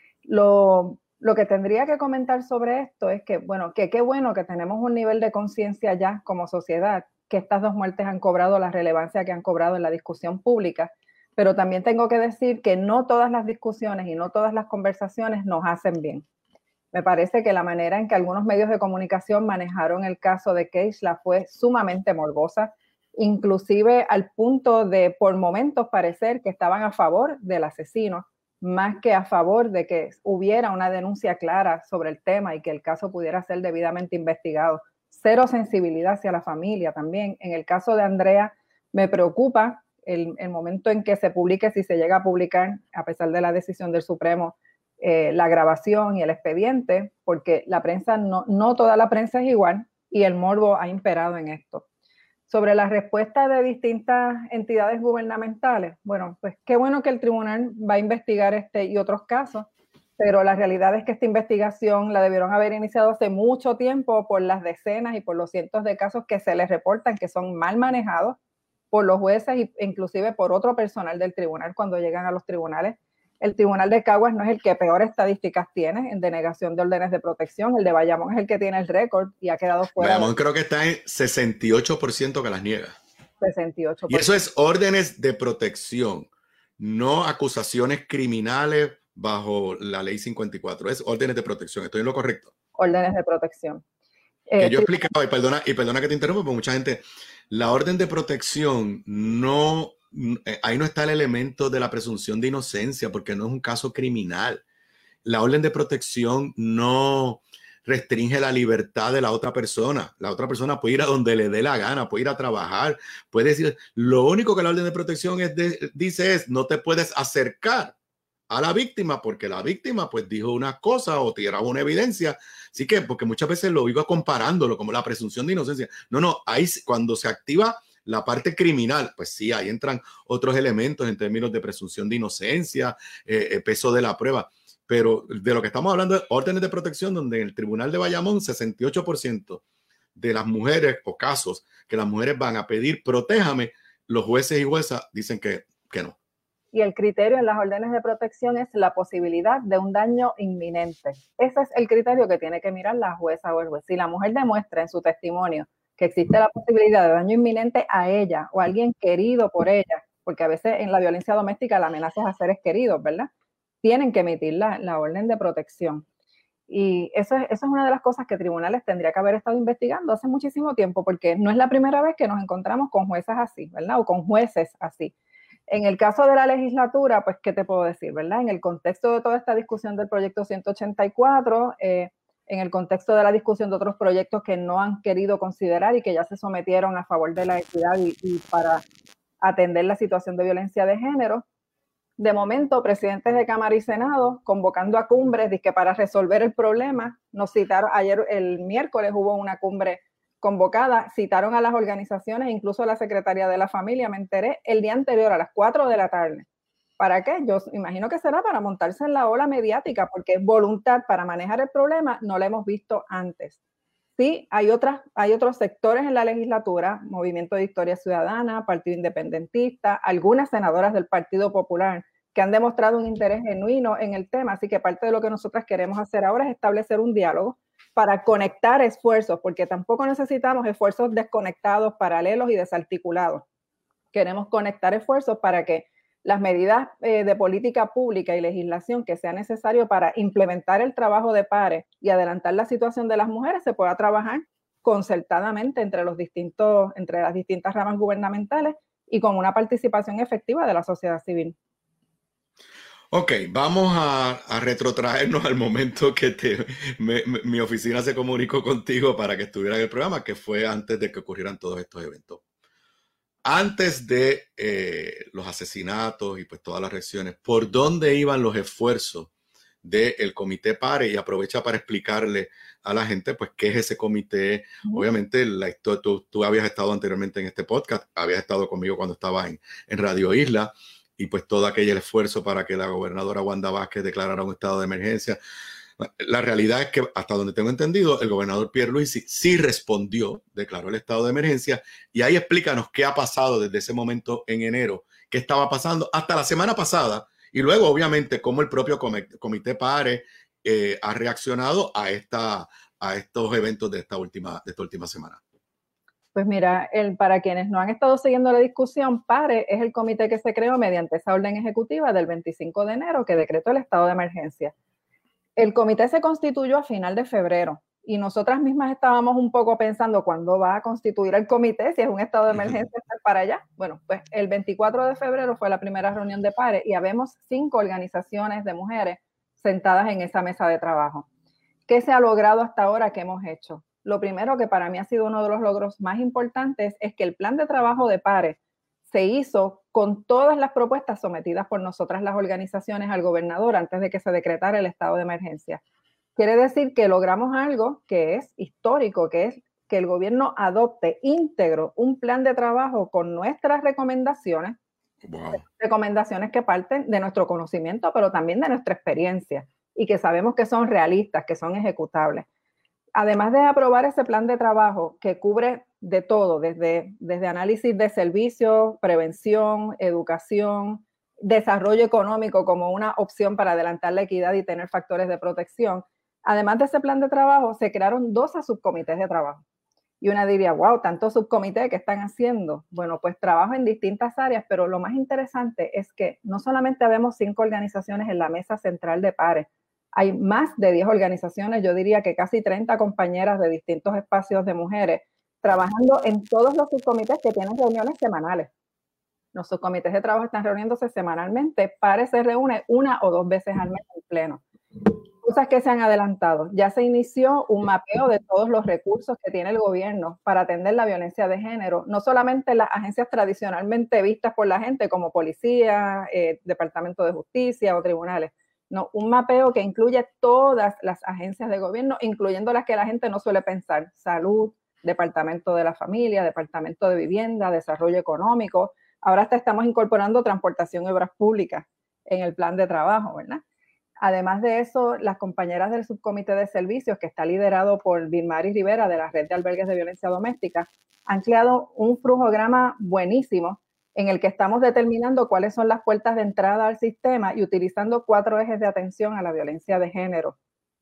Lo que tendría que comentar sobre esto es que, bueno, que qué bueno que tenemos un nivel de conciencia ya como sociedad, que estas dos muertes han cobrado la relevancia que han cobrado en la discusión pública, pero también tengo que decir que no todas las discusiones y no todas las conversaciones nos hacen bien. Me parece que la manera en que algunos medios de comunicación manejaron el caso de Keishla fue sumamente morbosa, inclusive al punto de por momentos parecer que estaban a favor del asesino, más que a favor de que hubiera una denuncia clara sobre el tema y que el caso pudiera ser debidamente investigado. Cero sensibilidad hacia la familia también. En el caso de Andrea, me preocupa el momento en que se publique, si se llega a publicar, a pesar de la decisión del Supremo, la grabación y el expediente, porque la prensa, no toda la prensa es igual y el morbo ha imperado en esto. Sobre la respuesta de distintas entidades gubernamentales, bueno, pues qué bueno que el tribunal va a investigar este y otros casos, pero la realidad es que esta investigación la debieron haber iniciado hace mucho tiempo por las decenas y por los cientos de casos que se les reportan que son mal manejados por los jueces e inclusive por otro personal del tribunal cuando llegan a los tribunales. El tribunal de Caguas no es el que peor estadísticas tiene en denegación de órdenes de protección. El de Bayamón es el que tiene el récord y ha quedado fuera. Bayamón creo que está en 68% que las niega. 68%. Y eso es órdenes de protección, no acusaciones criminales bajo la ley 54. Es órdenes de protección. ¿Estoy en lo correcto? Órdenes de protección. Que yo explicaba, y perdona que te interrumpa, porque mucha gente, la orden de protección no... Ahí no está el elemento de la presunción de inocencia porque no es un caso criminal. La orden de protección no restringe la libertad de la otra persona. La otra persona puede ir a donde le dé la gana, puede ir a trabajar, puede decir, lo único que la orden de protección dice es no te puedes acercar a la víctima porque la víctima pues dijo una cosa o tiraba una evidencia. Así que, porque muchas veces lo iba comparándolo como la presunción de inocencia. No, ahí cuando se activa la parte criminal, pues sí, ahí entran otros elementos en términos de presunción de inocencia, peso de la prueba. Pero de lo que estamos hablando es órdenes de protección, donde en el tribunal de Bayamón 68% de las mujeres o casos que las mujeres van a pedir protéjame, los jueces y juezas dicen que no. Y el criterio en las órdenes de protección es la posibilidad de un daño inminente. Ese es el criterio que tiene que mirar la jueza o el juez. Si la mujer demuestra en su testimonio que existe la posibilidad de daño inminente a ella o a alguien querido por ella, porque a veces en la violencia doméstica la amenaza es a seres queridos, ¿verdad? Tienen que emitir la orden de protección. Y eso es una de las cosas que tribunales tendría que haber estado investigando hace muchísimo tiempo, porque no es la primera vez que nos encontramos con juezas así, ¿verdad? O con jueces así. En el caso de la legislatura, pues, ¿qué te puedo decir, verdad? En el contexto de toda esta discusión del proyecto 184, en el contexto de la discusión de otros proyectos que no han querido considerar y que ya se sometieron a favor de la equidad y para atender la situación de violencia de género, de momento, presidentes de Cámara y Senado convocando a cumbres que para resolver el problema, nos citaron, ayer, el miércoles hubo una cumbre convocada, citaron a las organizaciones, incluso a la Secretaría de la Familia, me enteré el día anterior a las 4 de la tarde. ¿Para qué? Yo imagino que será para montarse en la ola mediática, porque voluntad para manejar el problema no la hemos visto antes. Sí, hay otros sectores en la legislatura, Movimiento de Victoria Ciudadana, Partido Independentista, algunas senadoras del Partido Popular que han demostrado un interés genuino en el tema, así que parte de lo que nosotras queremos hacer ahora es establecer un diálogo para conectar esfuerzos, porque tampoco necesitamos esfuerzos desconectados, paralelos y desarticulados. Queremos conectar esfuerzos para que las medidas de política pública y legislación que sea necesario para implementar el trabajo de pares y adelantar la situación de las mujeres se pueda trabajar concertadamente entre las distintas ramas gubernamentales y con una participación efectiva de la sociedad civil. Ok, vamos a retrotraernos al momento que mi oficina se comunicó contigo para que estuviera en el programa, que fue antes de que ocurrieran todos estos eventos. Antes de los asesinatos y pues todas las reacciones, ¿por dónde iban los esfuerzos del Comité PARE? Y aprovecha para explicarle a la gente pues qué es ese comité. Obviamente tú habías estado anteriormente en este podcast, habías estado conmigo cuando estaba en Radio Isla. y pues todo aquel esfuerzo para que la gobernadora Wanda Vázquez declarara un estado de emergencia. La realidad es que, hasta donde tengo entendido, el gobernador Pierluisi sí respondió, declaró el estado de emergencia, y ahí explícanos qué ha pasado desde ese momento en enero, qué estaba pasando hasta la semana pasada, y luego, obviamente, cómo el propio Comité PARE ha reaccionado a estos eventos de esta última semana. Pues mira, para quienes no han estado siguiendo la discusión, PARE es el comité que se creó mediante esa orden ejecutiva del 25 de enero que decretó el estado de emergencia. El comité se constituyó a final de febrero y nosotras mismas estábamos un poco pensando cuándo va a constituir el comité, si es un estado de emergencia para allá. Bueno, pues el 24 de febrero fue la primera reunión de PARE y habemos 5 organizaciones de mujeres sentadas en esa mesa de trabajo. ¿Qué se ha logrado hasta ahora? ¿Qué hemos hecho? Lo primero, que para mí ha sido uno de los logros más importantes, es que el plan de trabajo de PARE se hizo con todas las propuestas sometidas por nosotras las organizaciones al gobernador antes de que se decretara el estado de emergencia. Quiere decir que logramos algo que es histórico, que es que el gobierno adopte íntegro un plan de trabajo con nuestras recomendaciones, recomendaciones que parten de nuestro conocimiento, pero también de nuestra experiencia y que sabemos que son realistas, que son ejecutables. Además de aprobar ese plan de trabajo que cubre de todo, desde análisis de servicios, prevención, educación, desarrollo económico como una opción para adelantar la equidad y tener factores de protección, además de ese plan de trabajo, se crearon 12 subcomités de trabajo. Y una diría, wow, tantos subcomités que están haciendo. Bueno, pues trabajo en distintas áreas, pero lo más interesante es que no solamente habemos 5 organizaciones en la mesa central de PARE, hay más de 10 organizaciones, yo diría que casi 30 compañeras de distintos espacios de mujeres trabajando en todos los subcomités que tienen reuniones semanales. Los subcomités de trabajo están reuniéndose semanalmente. PARE se reúne 1 o 2 veces al mes en pleno. Cosas que se han adelantado. Ya se inició un mapeo de todos los recursos que tiene el gobierno para atender la violencia de género, no solamente las agencias tradicionalmente vistas por la gente como policía, Departamento de Justicia o tribunales. No, un mapeo que incluye todas las agencias de gobierno, incluyendo las que la gente no suele pensar: salud, Departamento de la Familia, Departamento de Vivienda, Desarrollo Económico. Ahora hasta estamos incorporando transportación y obras públicas en el plan de trabajo, ¿verdad? Además de eso, las compañeras del subcomité de servicios, que está liderado por Vilmari Rivera de la Red de Albergues de Violencia Doméstica, han creado un flujograma buenísimo en el que estamos determinando cuáles son las puertas de entrada al sistema y utilizando 4 ejes de atención a la violencia de género.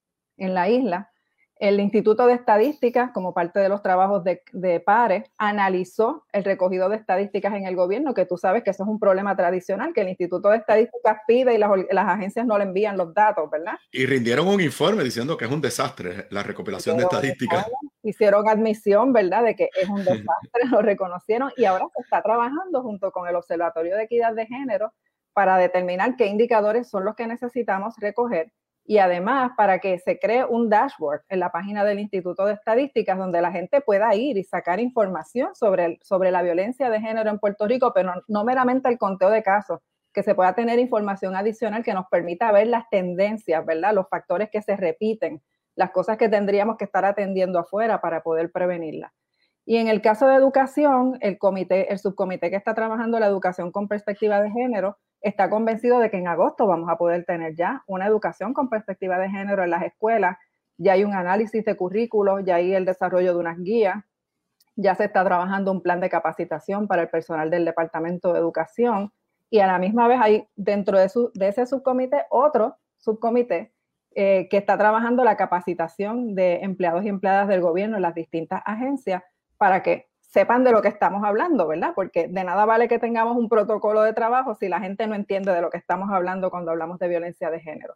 En la isla, el Instituto de Estadísticas, como parte de los trabajos de PARE, analizó el recogido de estadísticas en el gobierno, que tú sabes que eso es un problema tradicional, que el Instituto de Estadísticas pide y las agencias no le envían los datos, ¿verdad? Y rindieron un informe diciendo que es un desastre la recopilación de estadísticas. Hicieron admisión, ¿verdad?, de que es un desastre, lo reconocieron, y ahora se está trabajando junto con el Observatorio de Equidad de Género para determinar qué indicadores son los que necesitamos recoger, y además para que se cree un dashboard en la página del Instituto de Estadísticas donde la gente pueda ir y sacar información sobre la violencia de género en Puerto Rico, pero no meramente el conteo de casos, que se pueda tener información adicional que nos permita ver las tendencias, ¿verdad?, los factores que se repiten, las cosas que tendríamos que estar atendiendo afuera para poder prevenirlas. Y en el caso de educación, el subcomité que está trabajando la educación con perspectiva de género está convencido de que en agosto vamos a poder tener ya una educación con perspectiva de género en las escuelas. Ya hay un análisis de currículos, ya hay el desarrollo de unas guías, ya se está trabajando un plan de capacitación para el personal del Departamento de Educación, y a la misma vez hay dentro de ese subcomité otro subcomité que está trabajando la capacitación de empleados y empleadas del gobierno en las distintas agencias para que sepan de lo que estamos hablando, ¿verdad? Porque de nada vale que tengamos un protocolo de trabajo si la gente no entiende de lo que estamos hablando cuando hablamos de violencia de género.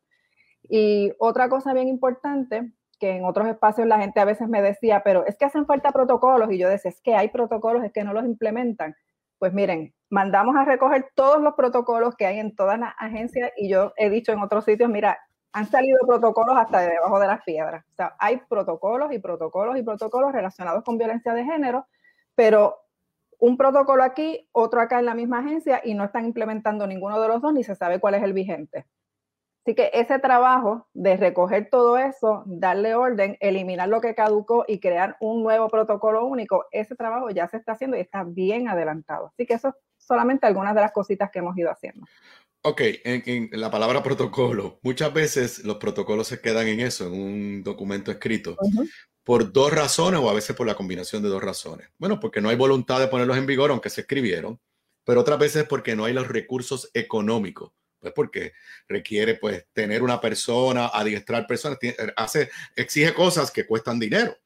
Y otra cosa bien importante, que en otros espacios la gente a veces me decía, pero es que hacen falta protocolos, y yo decía, es que hay protocolos, es que no los implementan. Pues miren, mandamos a recoger todos los protocolos que hay en todas las agencias, y yo he dicho en otros sitios, mira, han salido protocolos hasta de debajo de las piedras. O sea, hay protocolos y protocolos y protocolos relacionados con violencia de género, pero un protocolo aquí, otro acá en la misma agencia, y no están implementando ninguno de los dos, ni se sabe cuál es el vigente. Así que ese trabajo de recoger todo eso, darle orden, eliminar lo que caducó y crear un nuevo protocolo único, ese trabajo ya se está haciendo y está bien adelantado. Así que esos solamente algunas de las cositas que hemos ido haciendo. Ok, en la palabra protocolo, muchas veces los protocolos se quedan en eso, en un documento escrito, por dos razones o a veces por la combinación de dos razones. Bueno, porque no hay voluntad de ponerlos en vigor, aunque se escribieron, pero otras veces porque no hay los recursos económicos, pues porque requiere pues tener una persona, adiestrar personas, exige cosas que cuestan dinero.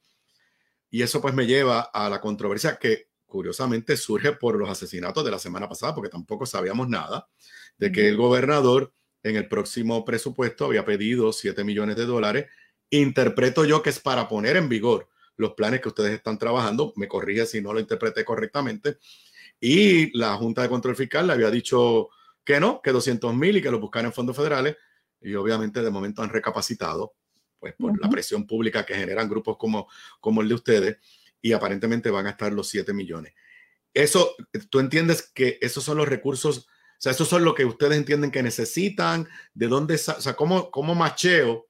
Y eso pues me lleva a la controversia que curiosamente surge por los asesinatos de la semana pasada, porque tampoco sabíamos nada de que el gobernador en el próximo presupuesto había pedido $7 millones. Interpreto yo que es para poner en vigor los planes que ustedes están trabajando. Me corrige si no lo interpreté correctamente. Y la Junta de Control Fiscal le había dicho que no, que 200,000 y que lo buscaran en fondos federales. Y obviamente de momento han recapacitado, pues por la presión pública que generan grupos como el de ustedes, y aparentemente van a estar los 7 millones. Eso, ¿tú entiendes que esos son los recursos? O sea, esos son lo que ustedes entienden que necesitan. ¿De dónde? O sea, ¿cómo macheo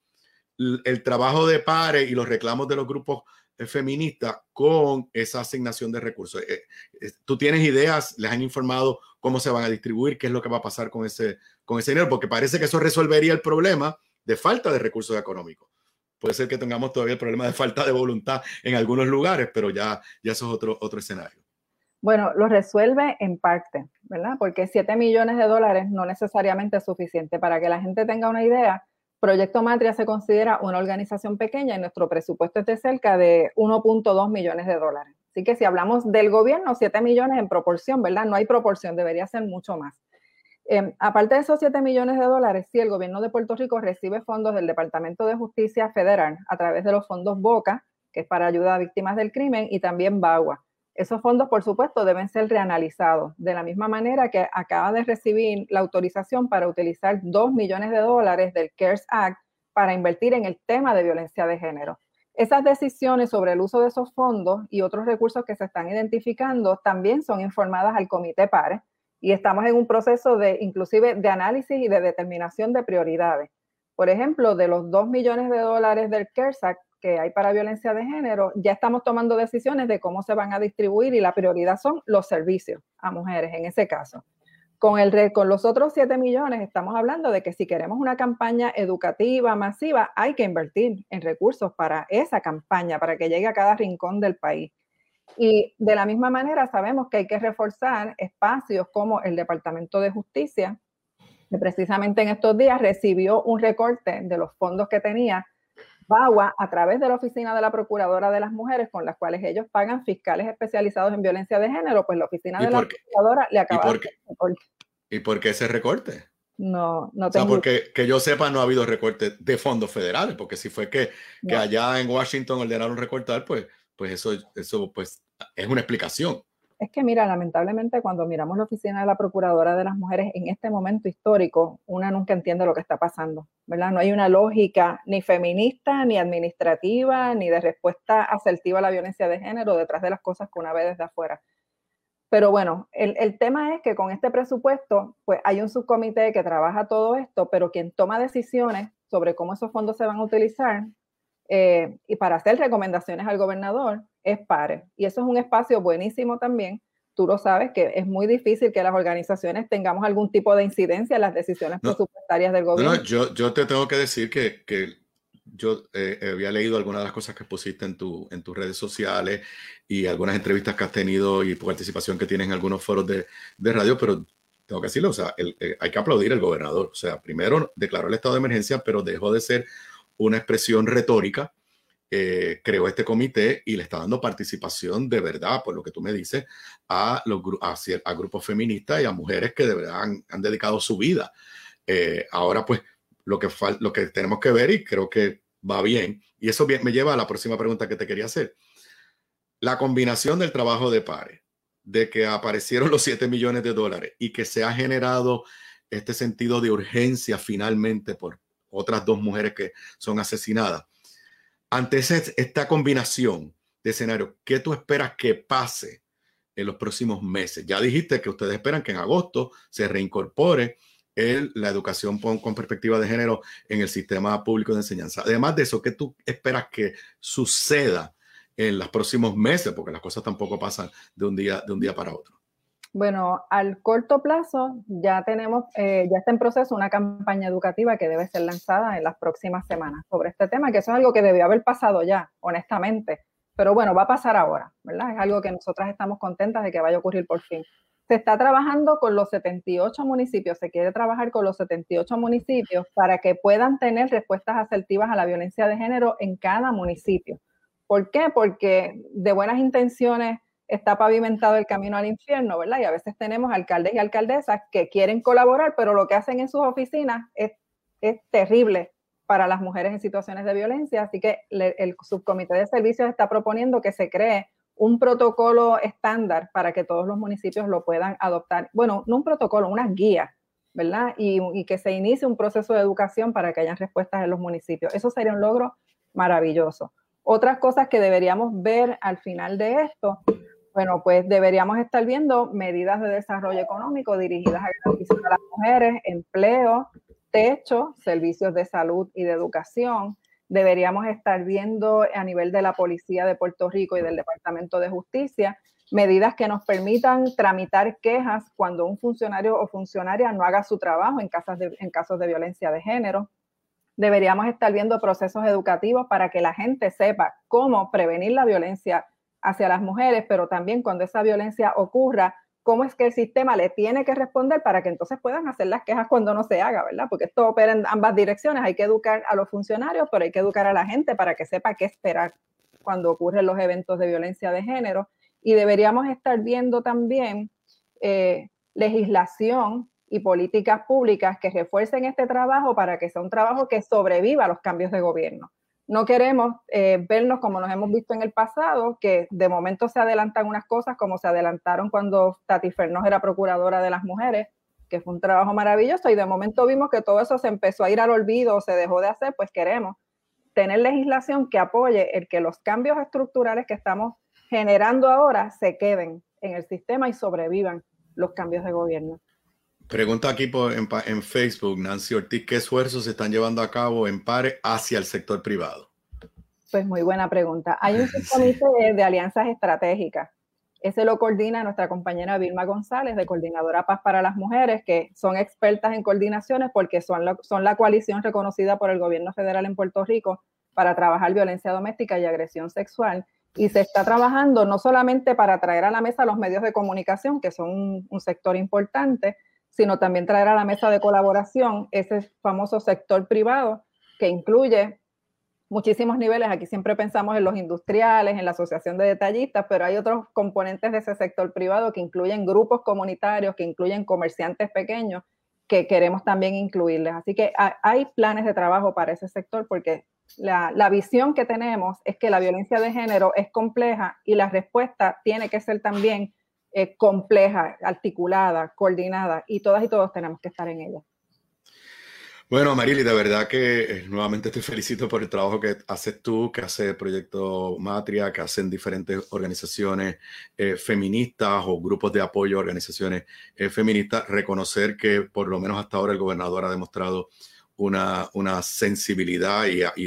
el trabajo de pares y los reclamos de los grupos feministas con esa asignación de recursos? ¿Tú tienes ideas? ¿Les han informado cómo se van a distribuir? ¿Qué es lo que va a pasar con ese dinero? Porque parece que eso resolvería el problema de falta de recursos económicos. Puede ser que tengamos todavía el problema de falta de voluntad en algunos lugares, pero ya eso es otro escenario. Bueno, lo resuelve en parte, ¿verdad? Porque $7 millones no necesariamente es suficiente. Para que la gente tenga una idea, Proyecto Matria se considera una organización pequeña y nuestro presupuesto es de cerca de $1.2 millones. Así que si hablamos del gobierno, 7 millones en proporción, ¿verdad? No hay proporción, debería ser mucho más. Aparte de esos $7 millones, sí, el gobierno de Puerto Rico recibe fondos del Departamento de Justicia Federal a través de los fondos BOCA, que es para ayuda a víctimas del crimen, y también VAWA. Esos fondos, por supuesto, deben ser reanalizados, de la misma manera que acaba de recibir la autorización para utilizar $2 millones del CARES Act para invertir en el tema de violencia de género. Esas decisiones sobre el uso de esos fondos y otros recursos que se están identificando también son informadas al Comité PARE, y estamos en un proceso inclusive de análisis y de determinación de prioridades. Por ejemplo, de los $2 millones del CARES Act que hay para violencia de género, ya estamos tomando decisiones de cómo se van a distribuir y la prioridad son los servicios a mujeres en ese caso. Con los otros 7 millones estamos hablando de que si queremos una campaña educativa masiva, hay que invertir en recursos para esa campaña, para que llegue a cada rincón del país. Y de la misma manera sabemos que hay que reforzar espacios como el Departamento de Justicia, que precisamente en estos días recibió un recorte de los fondos que tenía VAWA a través de la Oficina de la Procuradora de las Mujeres, con las cuales ellos pagan fiscales especializados en violencia de género. Pues la Oficina de la Procuradora le acaba de hacer recorte. ¿Y por qué ese recorte? No tengo. O sea, porque que yo sepa no ha habido recorte de fondos federales, porque si fue que allá en Washington ordenaron recortar, pues eso pues es una explicación. Es que mira, lamentablemente cuando miramos la Oficina de la Procuradora de las Mujeres en este momento histórico, una nunca entiende lo que está pasando, ¿verdad? No hay una lógica ni feminista, ni administrativa, ni de respuesta asertiva a la violencia de género detrás de las cosas que una ve desde afuera. Pero bueno, el tema es que con este presupuesto, pues hay un subcomité que trabaja todo esto, pero quien toma decisiones sobre cómo esos fondos se van a utilizar y para hacer recomendaciones al gobernador es PARE. Y eso es un espacio buenísimo también. Tú lo sabes que es muy difícil que las organizaciones tengamos algún tipo de incidencia en las decisiones presupuestarias del gobierno. No, yo te tengo que decir que yo había leído algunas de las cosas que pusiste en tus redes sociales y algunas entrevistas que has tenido y participación que tienes en algunos foros de radio, pero tengo que decirlo, o sea, hay que aplaudir al gobernador. O sea, primero declaró el estado de emergencia, pero dejó de ser una expresión retórica. Creó este comité y le está dando participación de verdad, por lo que tú me dices, a grupos feministas y a mujeres que de verdad han dedicado su vida. Ahora, pues, lo que tenemos que ver, y creo que va bien, y eso me lleva a la próxima pregunta que te quería hacer. La combinación del trabajo de pares, de que aparecieron los $7 millones y que se ha generado este sentido de urgencia finalmente por otras 2 mujeres que son asesinadas. Ante esta combinación de escenarios, ¿qué tú esperas que pase en los próximos meses? Ya dijiste que ustedes esperan que en agosto se reincorpore la educación con perspectiva de género en el sistema público de enseñanza. Además de eso, ¿qué tú esperas que suceda en los próximos meses? Porque las cosas tampoco pasan de un día para otro. Bueno, al corto plazo ya tenemos, ya está en proceso una campaña educativa que debe ser lanzada en las próximas semanas sobre este tema, que eso es algo que debió haber pasado ya, honestamente. Pero bueno, va a pasar ahora, ¿verdad? Es algo que nosotras estamos contentas de que vaya a ocurrir por fin. Se está trabajando con los 78 municipios, se quiere trabajar con los 78 municipios para que puedan tener respuestas asertivas a la violencia de género en cada municipio. ¿Por qué? Porque de buenas intenciones está pavimentado el camino al infierno, ¿verdad? Y a veces tenemos alcaldes y alcaldesas que quieren colaborar, pero lo que hacen en sus oficinas es terrible para las mujeres en situaciones de violencia. Así que el subcomité de servicios está proponiendo que se cree un protocolo estándar para que todos los municipios lo puedan adoptar. Bueno, no un protocolo, unas guías, ¿verdad? Y que se inicie un proceso de educación para que haya respuestas en los municipios. Eso sería un logro maravilloso. Otras cosas que deberíamos ver al final de esto, bueno, pues deberíamos estar viendo medidas de desarrollo económico dirigidas a garantizar a las mujeres empleo, techo, servicios de salud y de educación. Deberíamos estar viendo a nivel de la Policía de Puerto Rico y del Departamento de Justicia medidas que nos permitan tramitar quejas cuando un funcionario o funcionaria no haga su trabajo en casos de violencia de género. Deberíamos estar viendo procesos educativos para que la gente sepa cómo prevenir la violencia hacia las mujeres, pero también cuando esa violencia ocurra, cómo es que el sistema le tiene que responder para que entonces puedan hacer las quejas cuando no se haga, ¿verdad? Porque esto opera en ambas direcciones. Hay que educar a los funcionarios, pero hay que educar a la gente para que sepa qué esperar cuando ocurren los eventos de violencia de género. Y deberíamos estar viendo también legislación y políticas públicas que refuercen este trabajo para que sea un trabajo que sobreviva a los cambios de gobierno. No queremos vernos como nos hemos visto en el pasado, que de momento se adelantan unas cosas como se adelantaron cuando Tati Fernández era procuradora de las mujeres, que fue un trabajo maravilloso, y de momento vimos que todo eso se empezó a ir al olvido o se dejó de hacer. Pues queremos tener legislación que apoye el que los cambios estructurales que estamos generando ahora se queden en el sistema y sobrevivan los cambios de gobierno. Pregunta aquí en Facebook, Nancy Ortiz, ¿qué esfuerzos se están llevando a cabo en PARE hacia el sector privado? Pues muy buena pregunta. Hay un comité de alianzas estratégicas. Ese lo coordina nuestra compañera Vilma González, de Coordinadora Paz para las Mujeres, que son expertas en coordinaciones porque son la coalición reconocida por el gobierno federal en Puerto Rico para trabajar violencia doméstica y agresión sexual. Y se está trabajando no solamente para traer a la mesa los medios de comunicación, que son un sector importante, sino también traer a la mesa de colaboración ese famoso sector privado que incluye muchísimos niveles. Aquí siempre pensamos en los industriales, en la asociación de detallistas, pero hay otros componentes de ese sector privado que incluyen grupos comunitarios, que incluyen comerciantes pequeños, que queremos también incluirles. Así que hay planes de trabajo para ese sector porque la visión que tenemos es que la violencia de género es compleja y la respuesta tiene que ser también compleja, articulada, coordinada, y todas y todos tenemos que estar en ella. Bueno, Amarili, de verdad que nuevamente te felicito por el trabajo que haces tú, que hace el Proyecto Matria, que hacen diferentes organizaciones feministas o grupos de apoyo a organizaciones feministas. Reconocer que por lo menos hasta ahora el gobernador ha demostrado una sensibilidad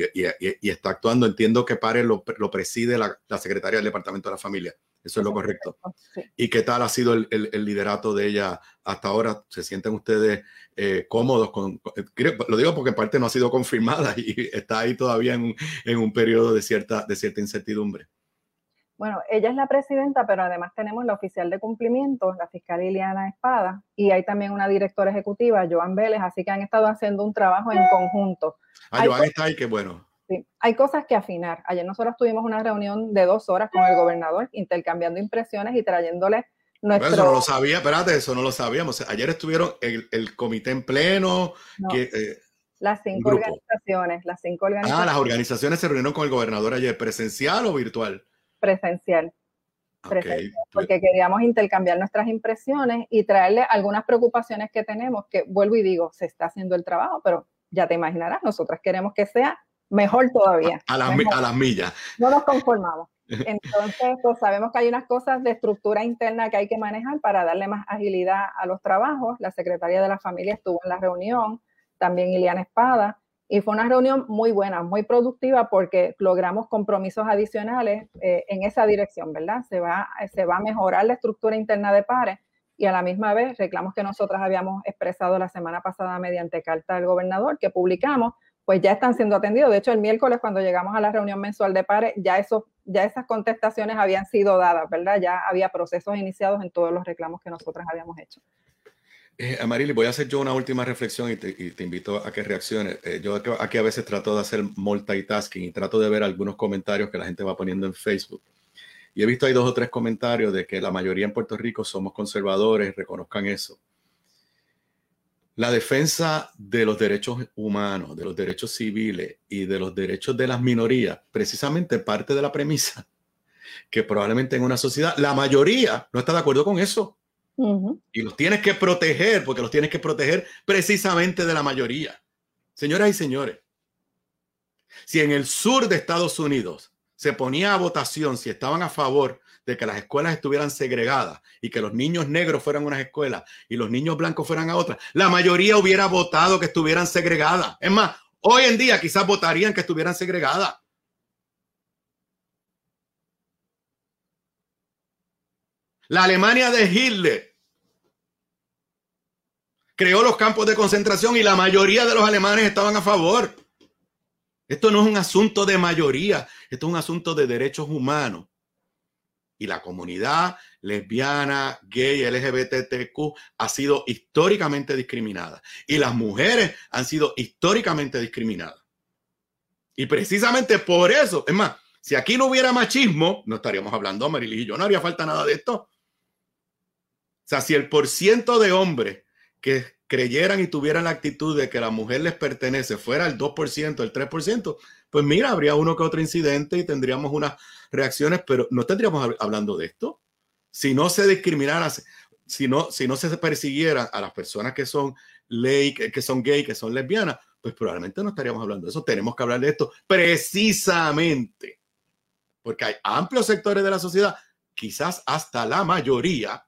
y está actuando. Entiendo que PARE lo preside la secretaria del Departamento de la Familia. Eso es lo correcto. Sí. ¿Y qué tal ha sido el liderato de ella hasta ahora? ¿Se sienten ustedes cómodos? Lo digo porque en parte no ha sido confirmada y está ahí todavía en un periodo de cierta incertidumbre. Bueno, ella es la presidenta, pero además tenemos la oficial de cumplimiento, la fiscal Ileana Espada, y hay también una directora ejecutiva, Joan Vélez, así que han estado haciendo un trabajo en conjunto. Joan está ahí, qué bueno. Sí, hay cosas que afinar. Ayer nosotros tuvimos una reunión de 2 horas con el gobernador, intercambiando impresiones y trayéndole nuestro... Eso no lo sabía, espérate, eso no lo sabíamos. Ayer estuvieron el comité en pleno. No, las 5 organizaciones. Las 5 organizaciones. Las organizaciones se reunieron con el gobernador ayer, ¿presencial o virtual? Presencial. Okay. Porque queríamos intercambiar nuestras impresiones y traerle algunas preocupaciones que tenemos, que vuelvo y digo, se está haciendo el trabajo, pero ya te imaginarás, nosotras queremos que sea mejor todavía. A las millas. No nos conformamos. Entonces, pues sabemos que hay unas cosas de estructura interna que hay que manejar para darle más agilidad a los trabajos. La secretaria de la Familia estuvo en la reunión, también Ileana Espada, y fue una reunión muy buena, muy productiva, porque logramos compromisos adicionales en esa dirección, ¿verdad? Se va a mejorar la estructura interna de PARE y a la misma vez reclamos que nosotras habíamos expresado la semana pasada mediante carta al gobernador que publicamos, pues ya están siendo atendidos. De hecho, el miércoles cuando llegamos a la reunión mensual de pares, ya esas contestaciones habían sido dadas, ¿verdad? Ya había procesos iniciados en todos los reclamos que nosotras habíamos hecho. Amarili, voy a hacer yo una última reflexión y te invito a que reacciones. Yo aquí a veces trato de hacer multitasking y trato de ver algunos comentarios que la gente va poniendo en Facebook. Y he visto ahí 2 o 3 comentarios de que la mayoría en Puerto Rico somos conservadores, reconozcan eso. La defensa de los derechos humanos, de los derechos civiles y de los derechos de las minorías, precisamente parte de la premisa que probablemente en una sociedad la mayoría no está de acuerdo con eso. Y los tienes que proteger, porque los tienes que proteger precisamente de la mayoría. Señoras y señores, si en el sur de Estados Unidos se ponía a votación si estaban a favor de que las escuelas estuvieran segregadas y que los niños negros fueran a unas escuelas y los niños blancos fueran a otras, la mayoría hubiera votado que estuvieran segregadas. Es más, hoy en día quizás votarían que estuvieran segregadas. La Alemania de Hitler creó los campos de concentración y la mayoría de los alemanes estaban a favor. Esto no es un asunto de mayoría, esto es un asunto de derechos humanos. Y la comunidad lesbiana, gay, LGBTQ ha sido históricamente discriminada. Y las mujeres han sido históricamente discriminadas. Y precisamente por eso, es más, si aquí no hubiera machismo, no estaríamos hablando, Amarili y yo, no haría falta nada de esto. O sea, si el % de hombres que creyeran y tuvieran la actitud de que la mujer les pertenece fuera el 2%, el 3%, pues mira, habría uno que otro incidente y tendríamos unas reacciones, pero no estaríamos hablando de esto. Si no se discriminara, si no se persiguiera a las personas que son gay, que son lesbianas, pues probablemente no estaríamos hablando de eso. Tenemos que hablar de esto precisamente porque hay amplios sectores de la sociedad, quizás hasta la mayoría,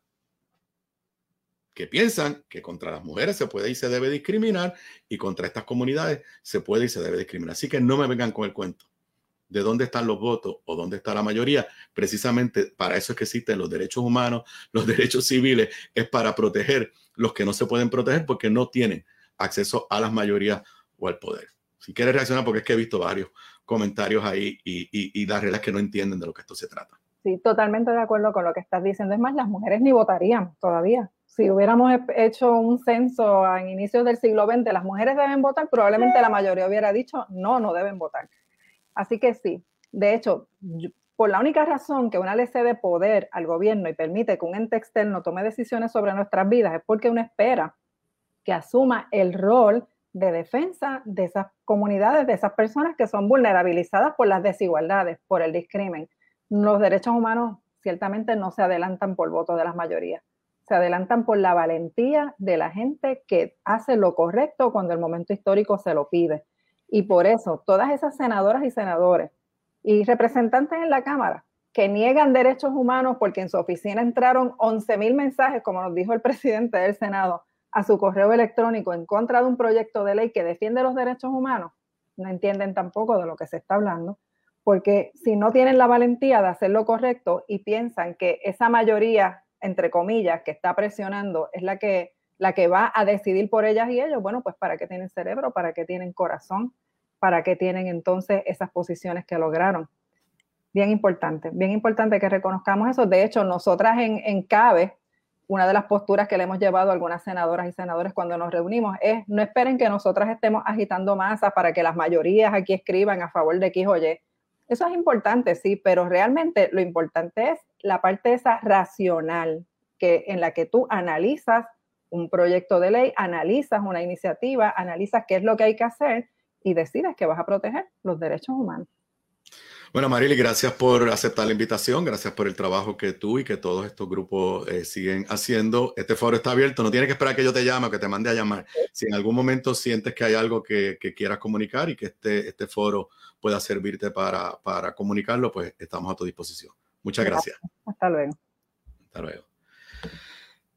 que piensan que contra las mujeres se puede y se debe discriminar y contra estas comunidades se puede y se debe discriminar. Así que no me vengan con el cuento de dónde están los votos o dónde está la mayoría. Precisamente para eso es que existen los derechos humanos, los derechos civiles, es para proteger los que no se pueden proteger porque no tienen acceso a las mayorías o al poder. Si quieres reaccionar, porque es que he visto varios comentarios ahí y las reglas que no entienden de lo que esto se trata. Sí, totalmente de acuerdo con lo que estás diciendo. Es más, las mujeres ni votarían todavía. Si hubiéramos hecho un censo a inicios del siglo XX, las mujeres deben votar, probablemente la mayoría hubiera dicho no deben votar. Así que sí, de hecho, por la única razón que una le cede poder al gobierno y permite que un ente externo tome decisiones sobre nuestras vidas es porque uno espera que asuma el rol de defensa de esas comunidades, de esas personas que son vulnerabilizadas por las desigualdades, por el discrimen. Los derechos humanos ciertamente no se adelantan por voto de las mayorías. Se adelantan por la valentía de la gente que hace lo correcto cuando el momento histórico se lo pide. Y por eso, todas esas senadoras y senadores y representantes en la Cámara que niegan derechos humanos porque en su oficina entraron 11,000 mensajes, como nos dijo el presidente del Senado, a su correo electrónico en contra de un proyecto de ley que defiende los derechos humanos, no entienden tampoco de lo que se está hablando, porque si no tienen la valentía de hacer lo correcto y piensan que esa mayoría, entre comillas, que está presionando es la que va a decidir por ellas y ellos, bueno, pues ¿para qué tienen cerebro? ¿Para qué tienen corazón? ¿Para qué tienen entonces esas posiciones que lograron? Bien importante que reconozcamos eso. De hecho, nosotras en CABE, una de las posturas que le hemos llevado a algunas senadoras y senadores cuando nos reunimos es no esperen que nosotras estemos agitando masas para que las mayorías aquí escriban a favor de X o Y. Eso es importante, sí, pero realmente lo importante es la parte esa racional en la que tú analizas un proyecto de ley, analizas una iniciativa, analizas qué es lo que hay que hacer y decides que vas a proteger los derechos humanos. Bueno, Amarili, gracias por aceptar la invitación, gracias por el trabajo que tú y que todos estos grupos siguen haciendo. Este foro está abierto, no tienes que esperar que yo te llame o que te mande a llamar. Si en algún momento sientes que hay algo que quieras comunicar y que este foro pueda servirte para comunicarlo, pues estamos a tu disposición. Muchas gracias. Hasta luego. Hasta luego.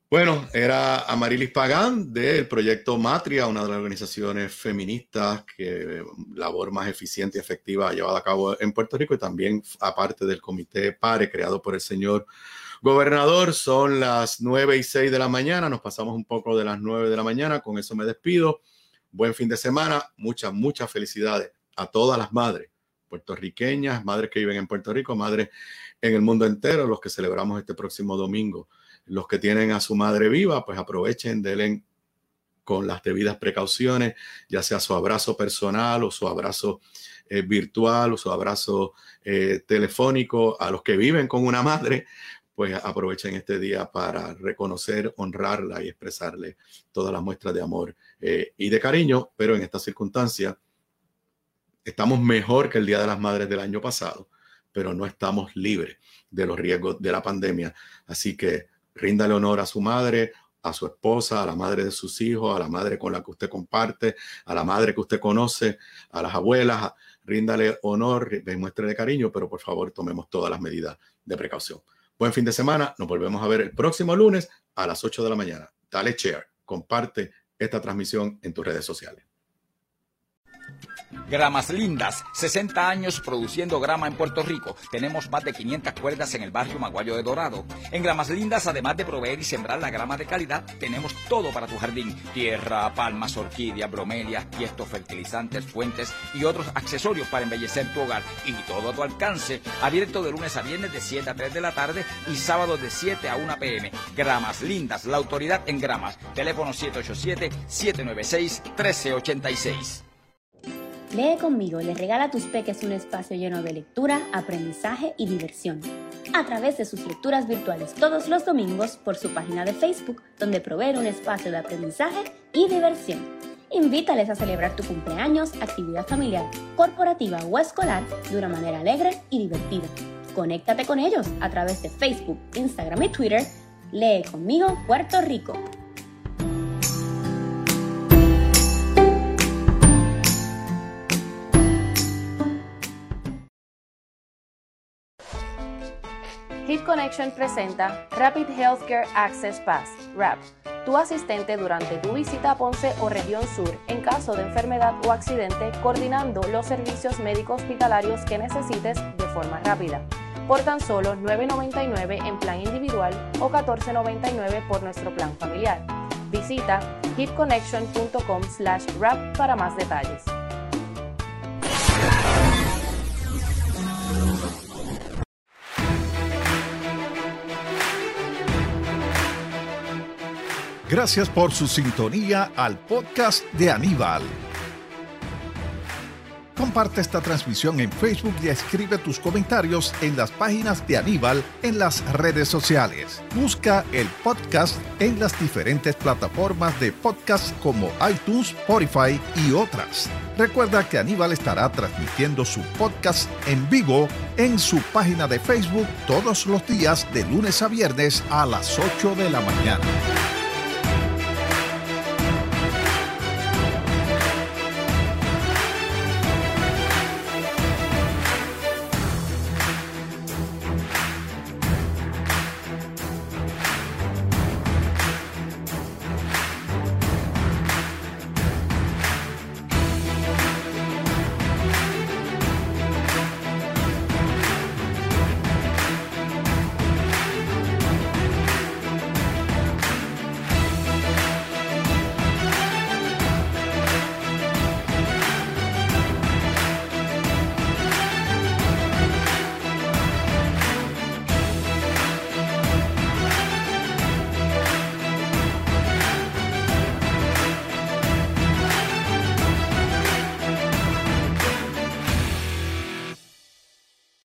Bueno, era Amarilis Pagán del Proyecto Matria, una de las organizaciones feministas que labor más eficiente y efectiva ha llevado a cabo en Puerto Rico, y también aparte del Comité PARE creado por el señor gobernador. Son las 9:06 de la mañana, nos pasamos un poco de las 9 de la mañana, con eso me despido. Buen fin de semana, muchas felicidades a todas las madres puertorriqueñas, madres que viven en Puerto Rico, madres en el mundo entero, los que celebramos este próximo domingo. Los que tienen a su madre viva, pues aprovechen, denle con las debidas precauciones, ya sea su abrazo personal o su abrazo virtual o su abrazo telefónico. A los que viven con una madre, pues aprovechen este día para reconocer, honrarla y expresarle todas las muestras de amor y de cariño. Pero en esta circunstancia estamos mejor que el Día de las Madres del año pasado, pero no estamos libres de los riesgos de la pandemia. Así que ríndale honor a su madre, a su esposa, a la madre de sus hijos, a la madre con la que usted comparte, a la madre que usted conoce, a las abuelas. Ríndale honor, demuéstrele cariño, pero por favor tomemos todas las medidas de precaución. Buen fin de semana. Nos volvemos a ver el próximo lunes a las 8 de la mañana. Dale share, comparte esta transmisión en tus redes sociales. Gramas Lindas, 60 años produciendo grama en Puerto Rico. Tenemos más de 500 cuerdas en el barrio Maguayo de Dorado. En Gramas Lindas, además de proveer y sembrar la grama de calidad, tenemos todo para tu jardín: tierra, palmas, orquídeas, bromelias, tiestos, fertilizantes, fuentes y otros accesorios para embellecer tu hogar. Y todo a tu alcance. Abierto de lunes a viernes de 7 a 3 de la tarde y sábados de 7 a 1 p.m. Gramas Lindas, la autoridad en gramas. Teléfono 787-796-1386. Lee conmigo le regala a tus peques un espacio lleno de lectura, aprendizaje y diversión, a través de sus lecturas virtuales todos los domingos por su página de Facebook, donde provee un espacio de aprendizaje y diversión. Invítales a celebrar tu cumpleaños, actividad familiar, corporativa o escolar de una manera alegre y divertida. Conéctate con ellos a través de Facebook, Instagram y Twitter. Lee conmigo Puerto Rico. Hit Connection presenta Rapid Healthcare Access Pass, RAP, tu asistente durante tu visita a Ponce o región sur en caso de enfermedad o accidente, coordinando los servicios médicos hospitalarios que necesites de forma rápida. Por tan solo $9.99 en plan individual o $14.99 por nuestro plan familiar. Visita hitconnection.com/RAP para más detalles. Gracias por su sintonía al podcast de Aníbal. Comparte esta transmisión en Facebook y escribe tus comentarios en las páginas de Aníbal en las redes sociales. Busca el podcast en las diferentes plataformas de podcast como iTunes, Spotify y otras. Recuerda que Aníbal estará transmitiendo su podcast en vivo en su página de Facebook todos los días de lunes a viernes a las 8 de la mañana.